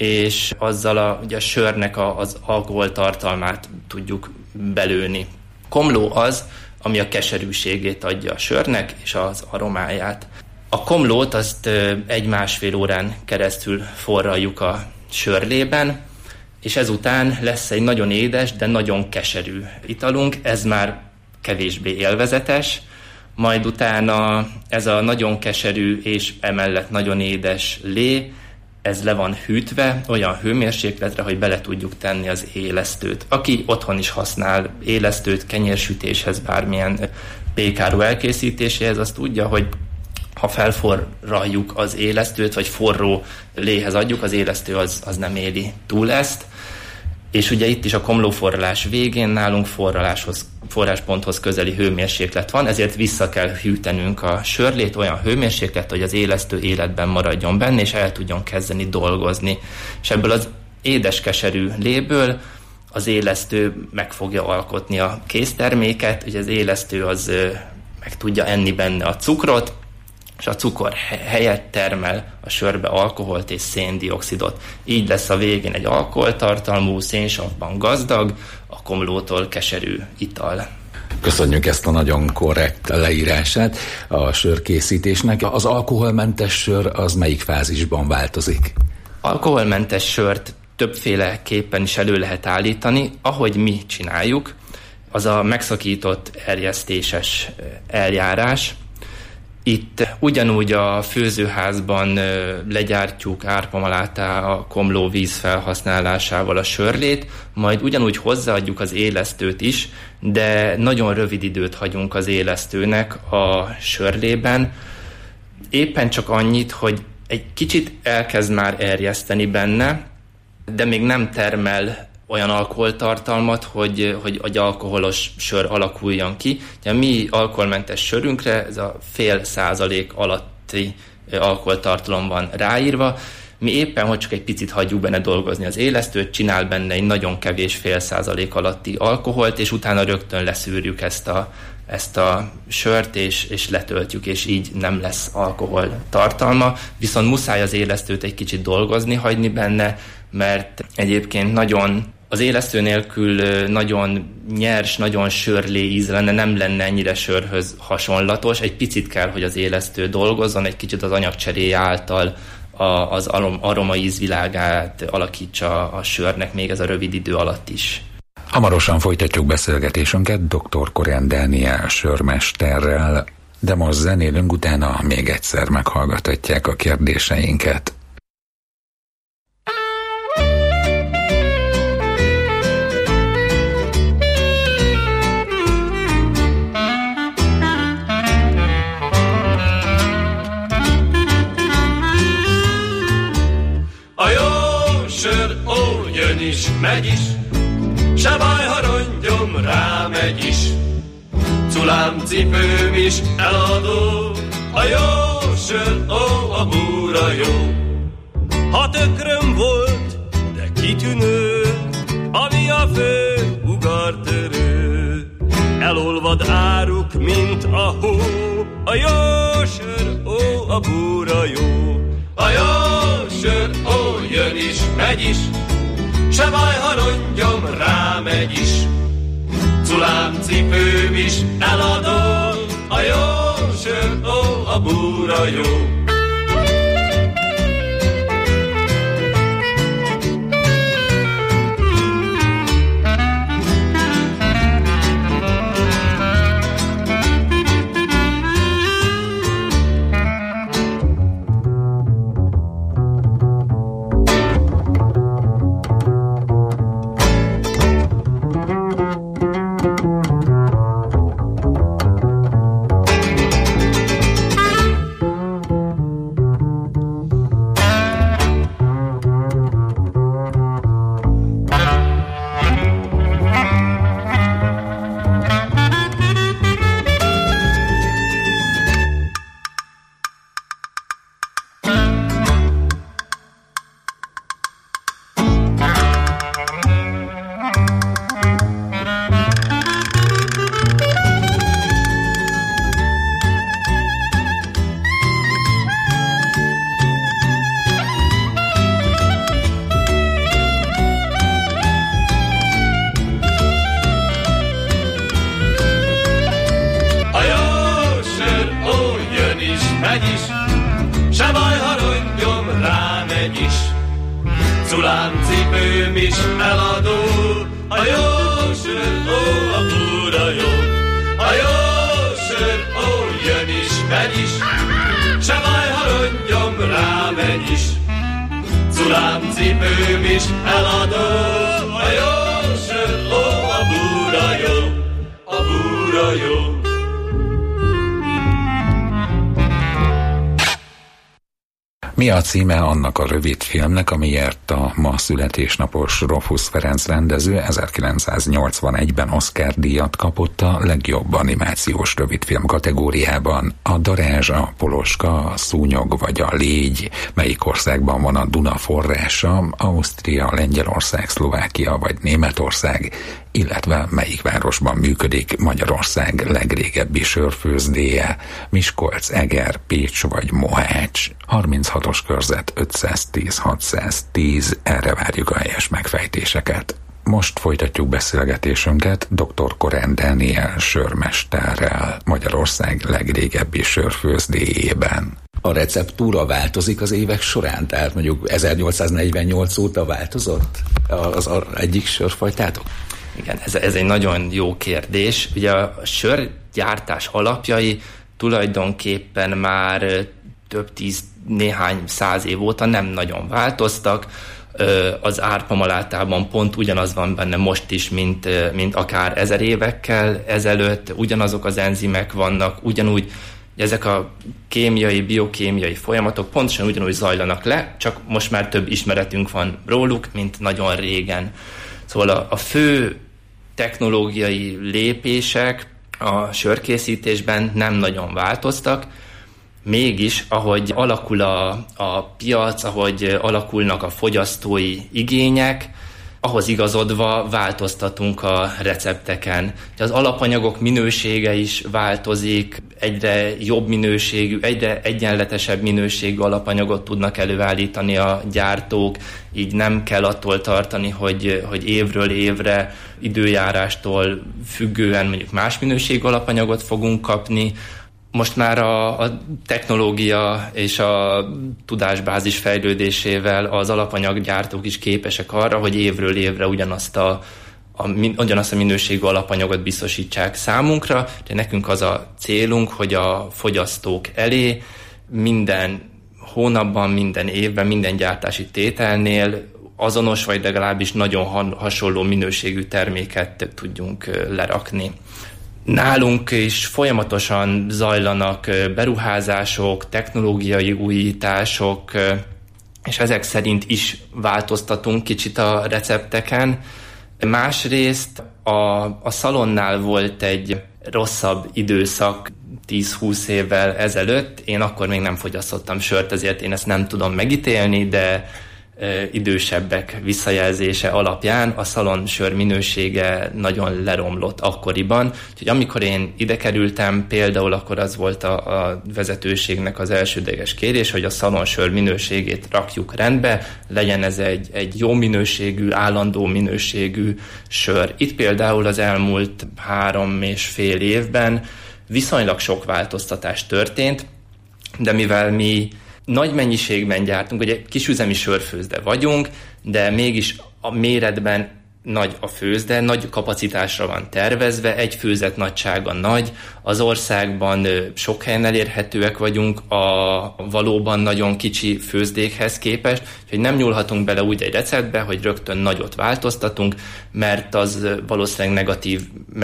Speaker 16: és azzal a, ugye a sörnek a, az alkoholtartalmát tudjuk belőni. Komló az, ami a keserűségét adja a sörnek és az aromáját. A komlót azt egy-másfél órán keresztül forraljuk a sörlében, és ezután lesz egy nagyon édes, de nagyon keserű italunk, ez már kevésbé élvezetes, majd utána ez a nagyon keserű és emellett nagyon édes lé, ez le van hűtve olyan hőmérsékletre, hogy bele tudjuk tenni az élesztőt. Aki otthon is használ élesztőt kenyérsütéshez, bármilyen pékáru elkészítéséhez, az tudja, hogy ha felforraljuk az élesztőt, vagy forró léhez adjuk, az élesztő az, az nem éli túl ezt. És ugye itt is a komlóforralás végén nálunk forraláshoz, forrásponthoz közeli hőmérséklet van, ezért vissza kell hűtenünk a sörlét olyan hőmérséklet, hogy az élesztő életben maradjon benne, és el tudjon kezdeni dolgozni. És ebből az édes-keserű léből az élesztő meg fogja alkotni a készterméket, ugye az élesztő az meg tudja enni benne a cukrot, és a cukor helyett termel a sörbe alkoholt és széndioxidot. Így lesz a végén egy alkoholtartalmú, szénsavban gazdag, a komlótól keserű ital.
Speaker 6: Köszönjük ezt a nagyon korrekt leírását a sörkészítésnek. Az alkoholmentes sör az melyik fázisban változik?
Speaker 16: Alkoholmentes sört többféleképpen is elő lehet állítani. Ahogy mi csináljuk, az a megszakított erjesztéses eljárás. Itt ugyanúgy a főzőházban legyártjuk árpamalátá a komlóvíz felhasználásával a sörlét, majd ugyanúgy hozzáadjuk az élesztőt is, de nagyon rövid időt hagyunk az élesztőnek a sörlében. Éppen csak annyit, hogy egy kicsit elkezd már erjeszteni benne, de még nem termel olyan alkoholtartalmat, hogy, hogy egy alkoholos sör alakuljon ki. A mi alkoholmentes sörünkre ez a fél százalék alatti alkoholtartalom van ráírva. Mi éppen, hogy csak egy picit hagyjuk benne dolgozni az élesztőt, csinál benne egy nagyon kevés fél százalék alatti alkoholt, és utána rögtön leszűrjük ezt a, ezt a sört, és, és letöltjük, és így nem lesz alkohol tartalma. Viszont muszáj az élesztőt egy kicsit dolgozni, hagyni benne, mert egyébként nagyon az élesztő nélkül nagyon nyers, nagyon sörlé íz lenne, nem lenne ennyire sörhöz hasonlatos. Egy picit kell, hogy az élesztő dolgozzon, egy kicsit az anyagcseréje által a, az arom, aroma ízvilágát alakítsa a sörnek még ez a rövid idő alatt is.
Speaker 6: Hamarosan folytatjuk beszélgetésünket doktor Korán Dániel sörmesterrel, de most zenélünk, utána még egyszer meghallgathatják a kérdéseinket.
Speaker 17: A jó sör, ó, jön is, megy is, se baj, ha rongyom rámegy is. Culám cipőm is eladó, a jó sör, ó, a búra jó.
Speaker 18: Ha tökröm volt, de kitűnő, ami a fő ugat
Speaker 17: martörő. Elolvad áruk, mint a hó, a jó sör, ó, a búra jó. A jó sör, ó, jön is, megy is, se baj, ha rongyom, rámegy is. Culám cipőm is eladom, a jó sör, ó, a búra jó.
Speaker 6: Mi a címe annak a rövid filmnek, amiért a ma születésnapos Rofusz Ferenc rendező ezerkilencszáznyolcvanegyben Oscar-díjat kapott a legjobb animációs rövidfilm kategóriában? A Darázs, a Poloska, a Szúnyog vagy a Légy? Melyik országban van a Duna forrása? Ausztria, Lengyelország, Szlovákia vagy Németország? Illetve melyik városban működik Magyarország legrégebbi sörfőzdéje? Miskolc, Eger, Pécs vagy Mohács? harminchatos körzet ötszáztíz hatszáztíz, erre várjuk a helyes megfejtéseket. Most folytatjuk beszélgetésünket dr. Korán Dániel sörmesterrel, Magyarország legrégebbi sörfőzdéjében.
Speaker 18: A receptúra változik az évek során? Tehát mondjuk ezernyolcszáznegyvennyolc óta változott az, az egyik sörfajtátok?
Speaker 16: Igen, ez, ez egy nagyon jó kérdés. Ugye a sörgyártás alapjai tulajdonképpen már több tíz, néhány száz év óta nem nagyon változtak. Az árpamalátában pont ugyanaz van benne most is, mint, mint akár ezer évekkel ezelőtt. Ugyanazok az enzimek vannak, ugyanúgy ezek a kémiai, biokémiai folyamatok pontosan ugyanúgy zajlanak le, csak most már több ismeretünk van róluk, mint nagyon régen. Szóval a, a fő technológiai lépések a sörkészítésben nem nagyon változtak, mégis, ahogy alakul a, a piac, ahogy alakulnak a fogyasztói igények, ahhoz igazodva változtatunk a recepteken. Az alapanyagok minősége is változik, egyre jobb minőségű, egyre egyenletesebb minőségű alapanyagot tudnak előállítani a gyártók, így nem kell attól tartani, hogy, hogy évről évre időjárástól függően mondjuk más minőségű alapanyagot fogunk kapni. Most már a, a technológia és a tudásbázis fejlődésével az alapanyaggyártók is képesek arra, hogy évről évre ugyanazt a, a, ugyanazt a minőségű alapanyagot biztosítsák számunkra, de nekünk az a célunk, hogy a fogyasztók elé minden hónapban, minden évben, minden gyártási tételnél azonos vagy legalábbis nagyon hasonló minőségű terméket tudjunk lerakni. Nálunk is folyamatosan zajlanak beruházások, technológiai újítások, és ezek szerint is változtatunk kicsit a recepteken. Másrészt a, a szalonnál volt egy rosszabb időszak tíz-húsz évvel ezelőtt. Én akkor még nem fogyasztottam sört, ezért én ezt nem tudom megítélni, de idősebbek visszajelzése alapján a szalonsör minősége nagyon leromlott akkoriban. Úgyhogy amikor én ide kerültem, például akkor az volt a, a vezetőségnek az elsődleges kérés, hogy a szalonsör minőségét rakjuk rendbe, legyen ez egy, egy jó minőségű, állandó minőségű sör. Itt például az elmúlt három és fél évben viszonylag sok változtatás történt, de mivel mi nagy mennyiségben gyártunk, ugye kisüzemi sörfőzde vagyunk, de mégis a méretben nagy a főzde, nagy kapacitásra van tervezve, egy főzet nagysága nagy, az országban sok helyen elérhetőek vagyunk a valóban nagyon kicsi főzdékhez képest, hogy nem nyúlhatunk bele úgy egy receptbe, hogy rögtön nagyot változtatunk, mert az valószínűleg negatív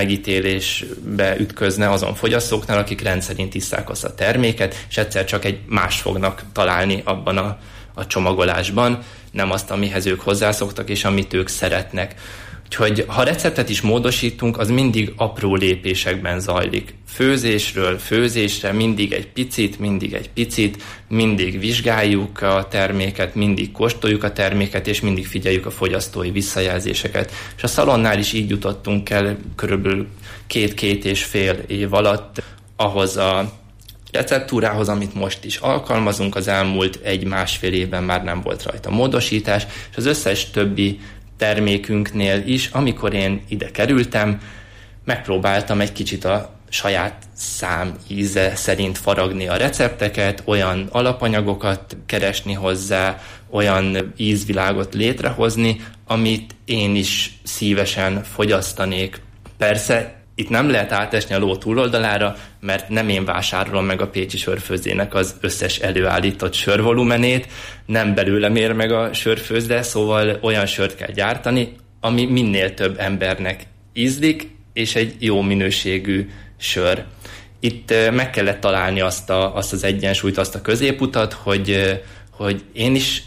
Speaker 16: megítélésbe ütközne azon fogyasztóknál, akik rendszerint isszák azt a terméket, és egyszer csak egy más fognak találni abban a, a csomagolásban, nem azt, amihez ők hozzászoktak, és amit ők szeretnek. Úgyhogy ha receptet is módosítunk, az mindig apró lépésekben zajlik. Főzésről főzésre mindig egy picit, mindig egy picit, mindig vizsgáljuk a terméket, mindig kóstoljuk a terméket, és mindig figyeljük a fogyasztói visszajelzéseket. És a szalonnál is így jutottunk el körülbelül két-két és fél év alatt ahhoz a receptúrához, amit most is alkalmazunk, az elmúlt egy-másfél évben már nem volt rajta módosítás, és az összes többi termékünknél is, amikor én ide kerültem, megpróbáltam egy kicsit a saját szám íze szerint faragni a recepteket, olyan alapanyagokat keresni hozzá, olyan ízvilágot létrehozni, amit én is szívesen fogyasztanék. Persze itt nem lehet átesni a ló túloldalára, mert nem én vásárolom meg a pécsi sörfőzdének az összes előállított sörvolumenét, nem belőlem ér meg a sörfőzde, szóval olyan sört kell gyártani, ami minél több embernek ízlik, és egy jó minőségű sör. Itt meg kellett találni azt, a, azt az egyensúlyt, azt a középutat, hogy, hogy én is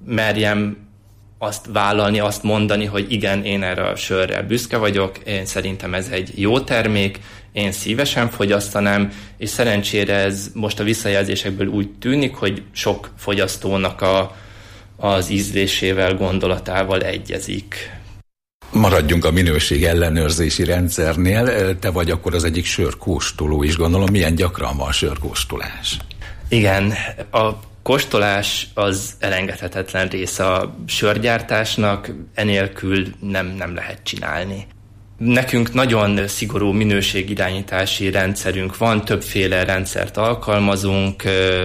Speaker 16: merjem azt vállalni, azt mondani, hogy igen, én erre a sörrel büszke vagyok, én szerintem ez egy jó termék, én szívesen fogyasztanám, és szerencsére ez most a visszajelzésekből úgy tűnik, hogy sok fogyasztónak a, az ízlésével, gondolatával egyezik.
Speaker 18: Maradjunk a minőség ellenőrzési rendszernél, te vagy akkor az egyik sörkóstoló is, gondolom, milyen gyakran van sörkóstolás?
Speaker 16: Igen, a kóstolás az elengedhetetlen része a sörgyártásnak, enélkül nem, nem lehet csinálni. Nekünk nagyon szigorú minőségirányítási rendszerünk van, többféle rendszert alkalmazunk,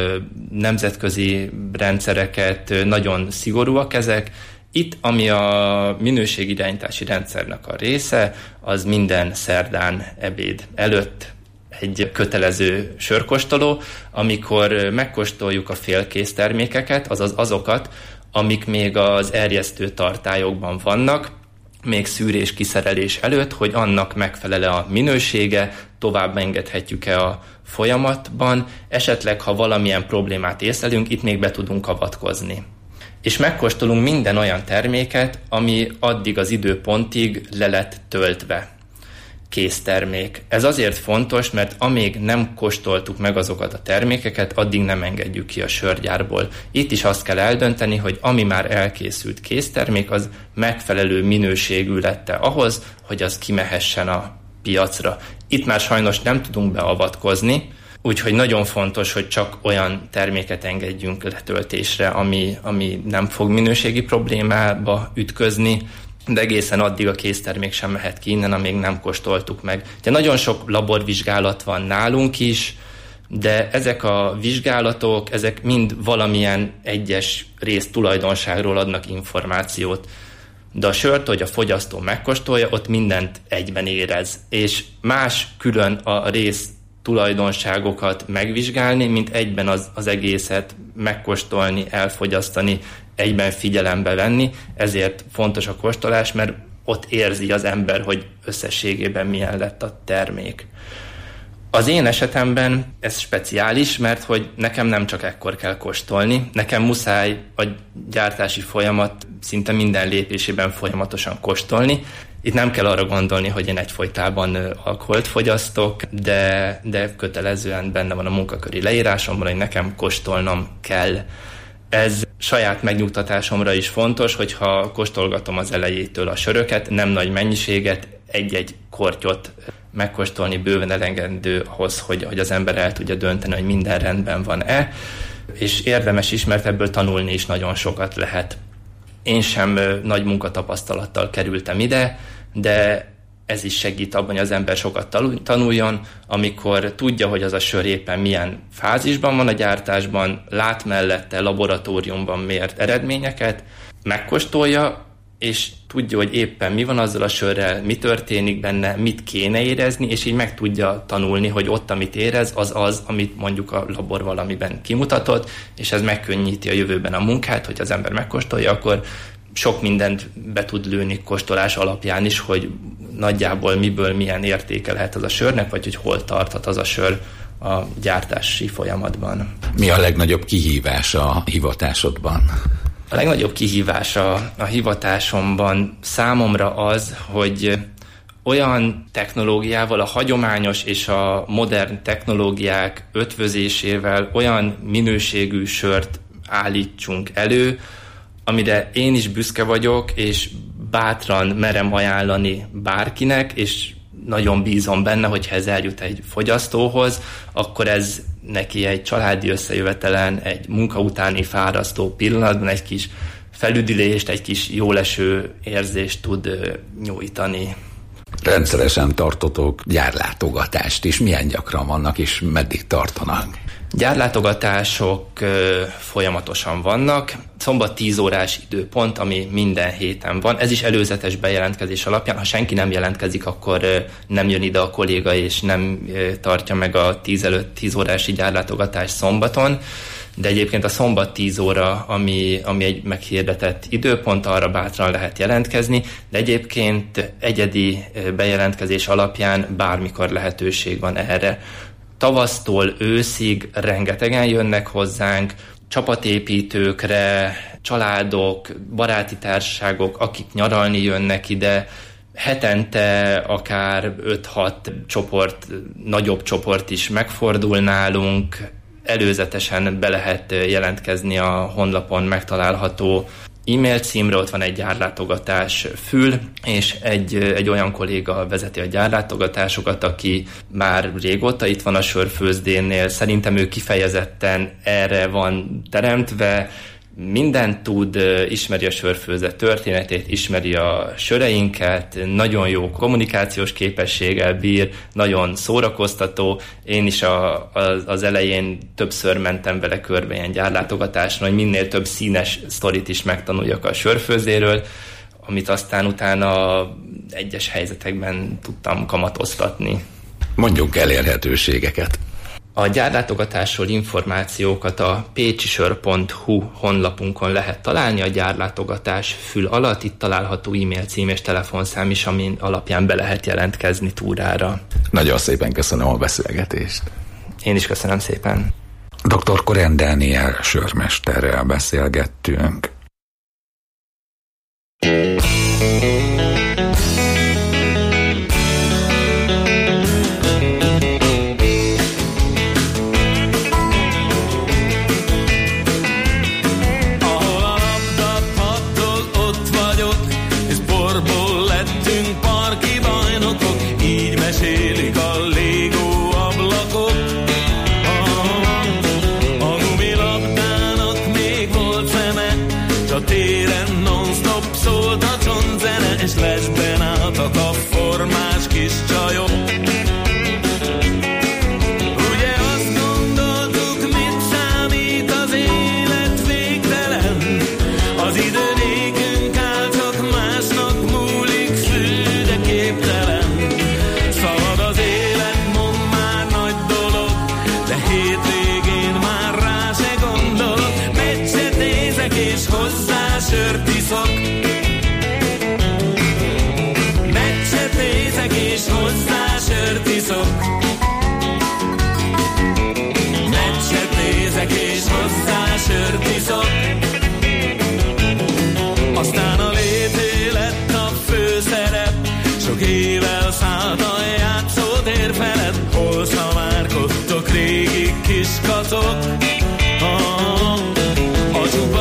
Speaker 16: nemzetközi rendszereket, nagyon szigorúak ezek. Itt, ami a minőségirányítási rendszernek a része, az minden szerdán ebéd előtt egy kötelező sörkóstoló, amikor megkóstoljuk a félkész termékeket, azaz azokat, amik még az erjesztő tartályokban vannak, még szűrés kiszerelés előtt, hogy annak megfelele a minősége, tovább engedhetjük-e a folyamatban, esetleg ha valamilyen problémát észlelünk, itt még be tudunk avatkozni. És megkóstolunk minden olyan terméket, ami addig az időpontig le lett töltve. Késztermék. Ez azért fontos, mert amíg nem kóstoltuk meg azokat a termékeket, addig nem engedjük ki a sörgyárból. Itt is azt kell eldönteni, hogy ami már elkészült késztermék, az megfelelő minőségű lett-e ahhoz, hogy az kimehessen a piacra. Itt már sajnos nem tudunk beavatkozni, úgyhogy nagyon fontos, hogy csak olyan terméket engedjünk letöltésre, ami, ami nem fog minőségi problémába ütközni, de egészen addig a késztermék sem mehet ki innen, amíg nem kóstoltuk meg. De nagyon sok laborvizsgálat van nálunk is, de ezek a vizsgálatok, ezek mind valamilyen egyes rész tulajdonságról adnak információt. De a sört, hogy a fogyasztó megkóstolja, ott mindent egyben érez. És más külön a rész tulajdonságokat megvizsgálni, mint egyben az, az egészet megkóstolni, elfogyasztani, egyben figyelembe venni, ezért fontos a kóstolás, mert ott érzi az ember, hogy összességében milyen lett a termék. Az én esetemben ez speciális, mert hogy nekem nem csak ekkor kell kóstolni, nekem muszáj a gyártási folyamat szinte minden lépésében folyamatosan kóstolni. Itt nem kell arra gondolni, hogy én egyfolytában alkoholt fogyasztok, de, de kötelezően benne van a munkaköri leírásomban, hogy nekem kóstolnom kell. Ez saját megnyugtatásomra is fontos, hogyha kóstolgatom az elejétől a söröket, nem nagy mennyiséget, egy-egy kortyot megkóstolni bőven elengedő ahhoz, hogy, hogy az ember el tudja dönteni, hogy minden rendben van-e, és érdemes is, mert ebből tanulni is nagyon sokat lehet. Én sem nagy munkatapasztalattal kerültem ide, de ez is segít abban, hogy az ember sokat tanuljon, amikor tudja, hogy az a sör éppen milyen fázisban van a gyártásban, lát mellette laboratóriumban mért eredményeket, megkóstolja, és tudja, hogy éppen mi van azzal a sörrel, mi történik benne, mit kéne érezni, és így meg tudja tanulni, hogy ott, amit érez, az az, amit mondjuk a labor valamiben kimutatott, és ez megkönnyíti a jövőben a munkát, hogy az ember megkóstolja, akkor sok mindent be tud lőni kóstolás alapján is, hogy nagyjából miből milyen értéke lehet az a sörnek, vagy hogy hol tarthat az a sör a gyártási folyamatban.
Speaker 18: Mi a legnagyobb kihívás a hivatásodban?
Speaker 16: A legnagyobb kihívás a, a hivatásomban számomra az, hogy olyan technológiával, a hagyományos és a modern technológiák ötvözésével olyan minőségű sört állítsunk elő, amire én is büszke vagyok, és bátran merem ajánlani bárkinek, és nagyon bízom benne, hogyha ez eljut egy fogyasztóhoz, akkor ez neki egy családi összejövetelen, egy munka utáni fárasztó pillanatban egy kis felüdülést, egy kis jóleső érzést tud nyújtani.
Speaker 18: Rendszeresen tartotok gyárlátogatást is. Milyen gyakran vannak és meddig tartanak?
Speaker 16: Gyárlátogatások folyamatosan vannak. Szombat tíz órás időpont, ami minden héten van. Ez is előzetes bejelentkezés alapján. Ha senki nem jelentkezik, akkor nem jön ide a kolléga, és nem tartja meg a tíz előtt tíz órási gyárlátogatást szombaton. De egyébként a szombat tíz óra, ami, ami egy meghirdetett időpont, arra bátran lehet jelentkezni, de egyébként egyedi bejelentkezés alapján bármikor lehetőség van erre. Tavasztól őszig rengetegen jönnek hozzánk, csapatépítőkre, családok, baráti társaságok, akik nyaralni jönnek ide, hetente akár öt-hat csoport, nagyobb csoport is megfordul nálunk, előzetesen be lehet jelentkezni a honlapon megtalálható e-mail címre, ott van egy gyárlátogatás fül, és egy, egy olyan kolléga vezeti a gyárlátogatásokat, aki már régóta itt van a sörfőzdénnél, szerintem ő kifejezetten erre van teremtve, mindent tud, ismeri a sörfőzet történetét, ismeri a söreinket, nagyon jó kommunikációs képességgel bír, nagyon szórakoztató. Én is a, a, az elején többször mentem vele körbe ilyen gyárlátogatáson, hogy minél több színes sztorit is megtanuljak a sörfőzéről, amit aztán utána egyes helyzetekben tudtam kamatoztatni.
Speaker 18: Mondjunk elérhetőségeket.
Speaker 16: A gyárlátogatásról információkat a pécsisör pont hu honlapunkon lehet találni, a gyárlátogatás fül alatt, itt található e-mail cím és telefonszám is, amin alapján be lehet jelentkezni túrára.
Speaker 18: Nagyon szépen köszönöm a beszélgetést.
Speaker 16: Én is köszönöm szépen.
Speaker 18: doktor Koren Dániel sörmesterrel beszélgettünk.
Speaker 13: És lesben álltak a formás kis csajok. Ugye azt gondoltuk, mit számít az élet végtelen. Az idő nékünk áll, csak másnak múlik, szű, de képtelen. Szalad az élet, mond már nagy dolog, de hétvégén már rá se gondolok. Meccset nézek és hozzá sört iszok. És hozzá sört iszok. Meccset nézek és hozzá sört iszok. Aztán a lété lett a főszerep, sok éve szállt a játszótér felett. Hol szamárkodtok régi kiskatok? A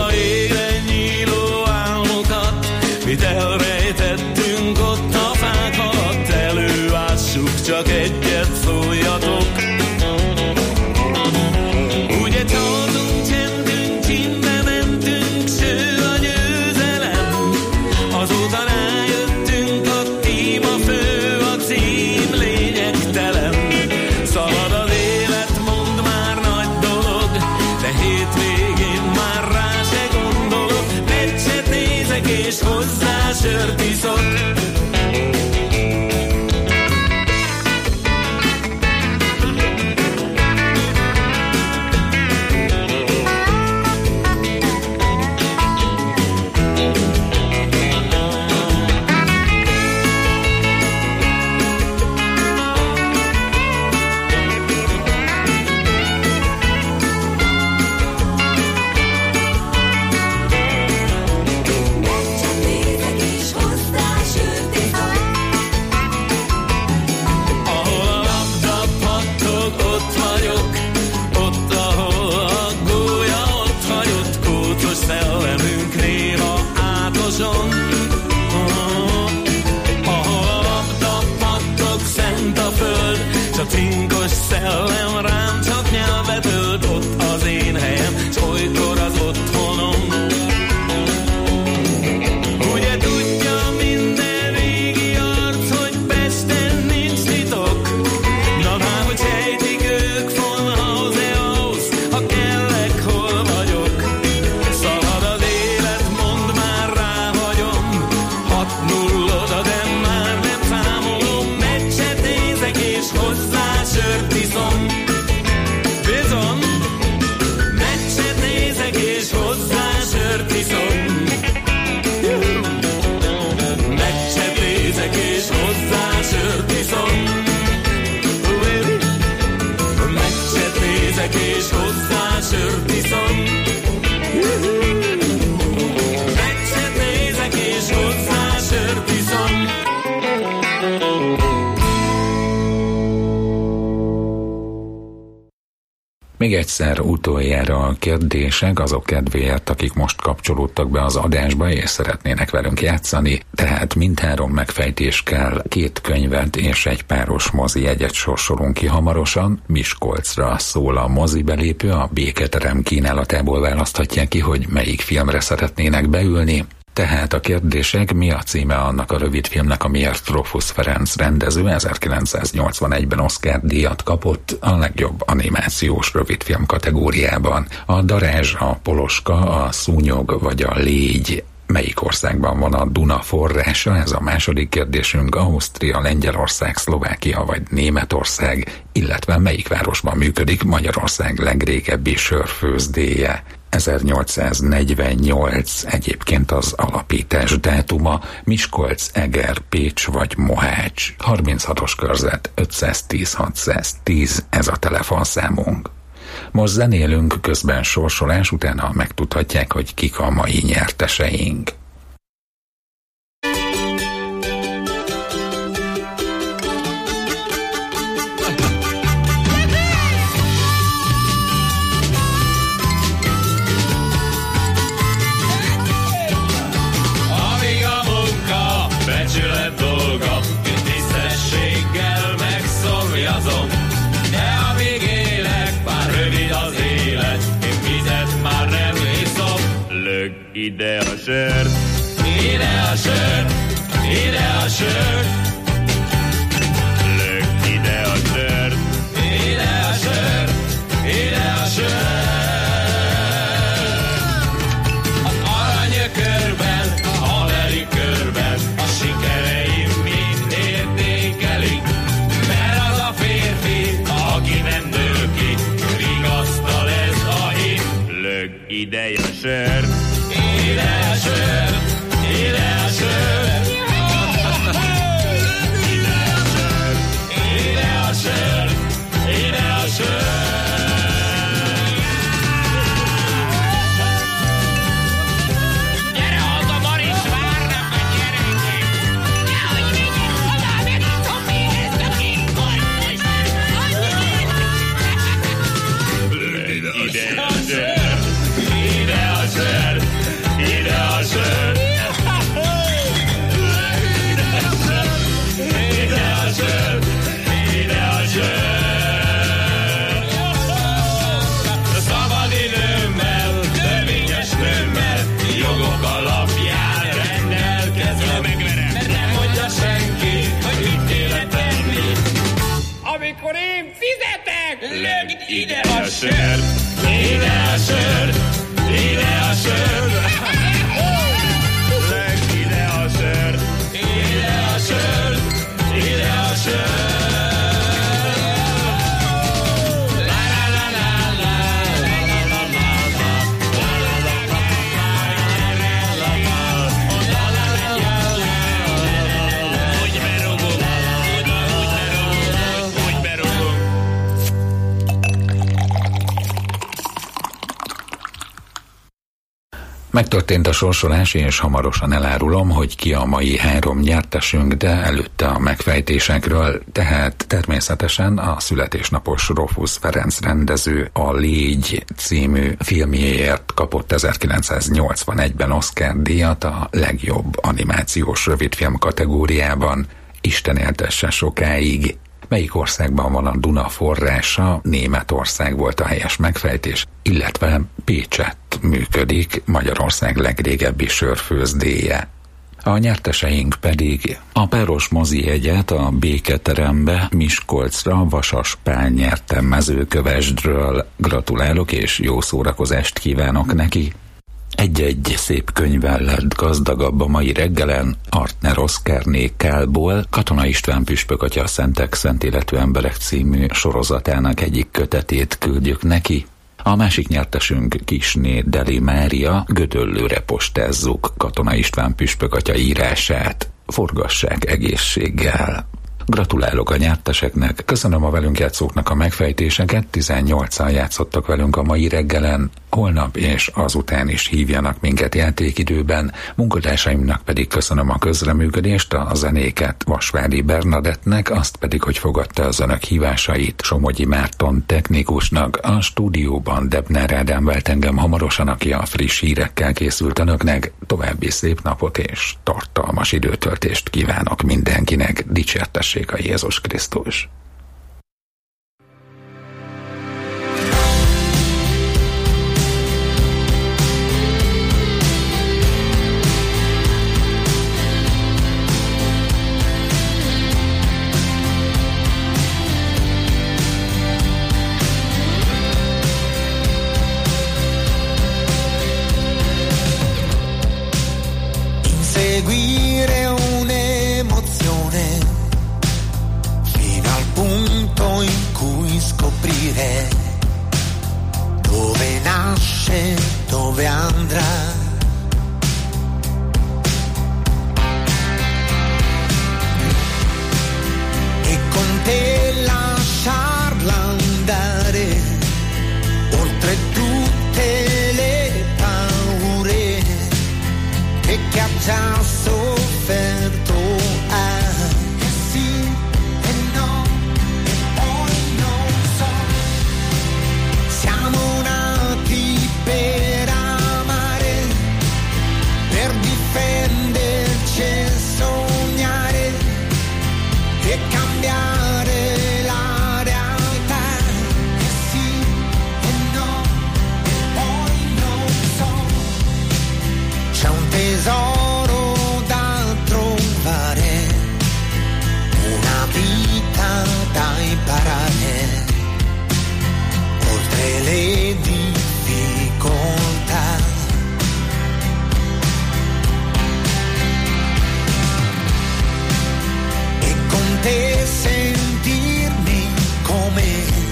Speaker 6: Még egyszer utoljára a kérdések azok kedvéért, akik most kapcsolódtak be az adásba és szeretnének velünk játszani, tehát mindhárom megfejtés kell, két könyvet és egy páros mozi jegyet sorsolunk ki hamarosan. Miskolcra szól a mozi belépő, a Béketerem kínálatából választhatják ki, hogy melyik filmre szeretnének beülni. Tehát a kérdések: mi a címe annak a rövidfilmnek, amiért Rofusz Ferenc rendező ezerkilencszáznyolcvanegyben Oscar-díjat kapott a legjobb animációs rövidfilm kategóriában? A Darázs, a Poloska, a Szúnyog vagy a Légy melyik országban van a Duna forrása? Ez a második kérdésünk. Ausztria, Lengyelország, Szlovákia vagy Németország, illetve melyik városban működik Magyarország legrégebbi sörfőzdéje? ezernyolcszáznegyvennyolc egyébként az alapítás dátuma. Miskolc, Eger, Pécs vagy Mohács. harminchatos körzet, ötszáztíz hatszáztíz, ez a telefonszámunk. Most zenélünk, közben sorsolás, utána megtudhatják, hogy kik a mai nyerteseink.
Speaker 17: Ide a sör, ide a sör, ide a sör. Lök ide a sör, ide a sör, ide a sör. Az aranyökörben, a haveri körben, a sikereim mind értékelik. Mert az a férfi, aki nem nő ki, vigasztal ez a hit. Lök ide a sör, ide a sör, ide a sör. Ide a sör, ide a sör, ide a sör. Gyere haza, Maris, várnak a gyerekek. Nehogy menjünk oda, megítom még ezt a két kormos. Ide a sör, ide a sör. Ide a sör, ide a sör, ide a sör. Szabad időmmel, törvényes nőmmel, jogok alapján rendelkezem. Mert nem mondja senki, hogy mit kéne tenni. Amikor én fizetek, lögd ide a sör, ide a sör, ide a sör.
Speaker 6: Megtörtént a sorsolás, és hamarosan elárulom, hogy ki a mai három nyertesünk, de előtte a megfejtésekről, tehát természetesen a születésnapos Rofusz Ferenc rendező a Légy című filmjéért kapott ezerkilencszáznyolcvanegyben Oscar-díjat a legjobb animációs rövidfilm kategóriában. Isten éltesse sokáig. Melyik országban van a Duna forrása? Németország volt a helyes megfejtés, illetve Pécsett működik Magyarország legrégebbi sörfőzdéje. A nyerteseink pedig a páros mozi jegyet a Béketerembe Miskolcra Vasas Pál nyerte Mezőkövesdről. Gratulálok és jó szórakozást kívánok neki! Egy-egy szép könyvvel lett gazdagabb a mai reggelen. Artner Oszkárné Kálból Katona István püspök atya Szentek Szent Életű Emberek című sorozatának egyik kötetét küldjük neki. A másik nyertesünk Kisné Deli Mária, Gödöllőre postázzuk Katona István püspök atya írását. Forgassák egészséggel! Gratulálok a nyerteseknek, köszönöm a velünk játszóknak a megfejtéseket, tizennyolccal játszottak velünk a mai reggelen. holnap és azután is hívjanak minket játékidőben, munkatársaimnak pedig köszönöm a közreműködést, a zenéket Vasvári Bernadettnek, azt pedig, hogy fogadta az önök hívásait Somogyi Márton technikusnak, a stúdióban Debner Ádám vált engem hamarosan, aki a friss hírekkel készült önöknek. További szép napot és tartalmas időtöltést kívánok mindenkinek, dicsértessék a Jézus Krisztus!
Speaker 19: Seguire un'emozione fino al punto in cui scoprire dove nasce, dove andrà. E con te lasciarla andare oltre tutte le paure e che ha già sofferto. Ah, e sì e no, e poi non so. Siamo nati per amare, per difenderci e sognare e cambiare la realtà. E sì e no, e poi non so. C'è un tesoro da trovare, una vita da imparare, oltre le difficoltà. E con te sentirmi come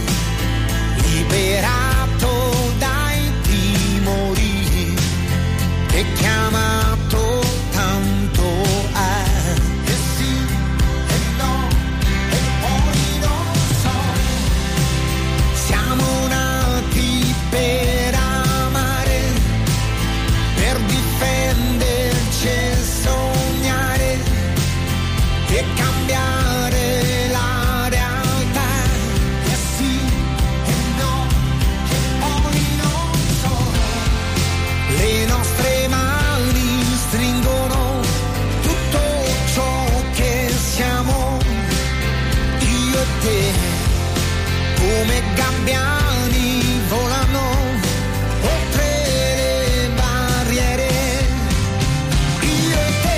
Speaker 19: liberato dai timori e chiamato tanto a. E sì e no, e poi non so. Siamo nati per amare, per difenderci e sognare e cambiare la realtà. E sì e no, e poi non so. Le nostre mani stringono tutto ciò che siamo, io e te, come gabbiani volano oltre le barriere, io e te.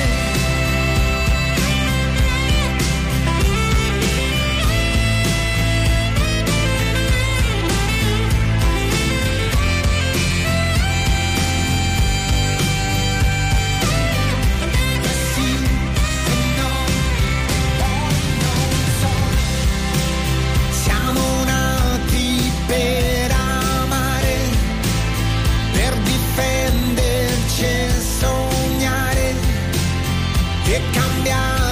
Speaker 19: Siamo nati per amare, per difenderci e sognare e cambiare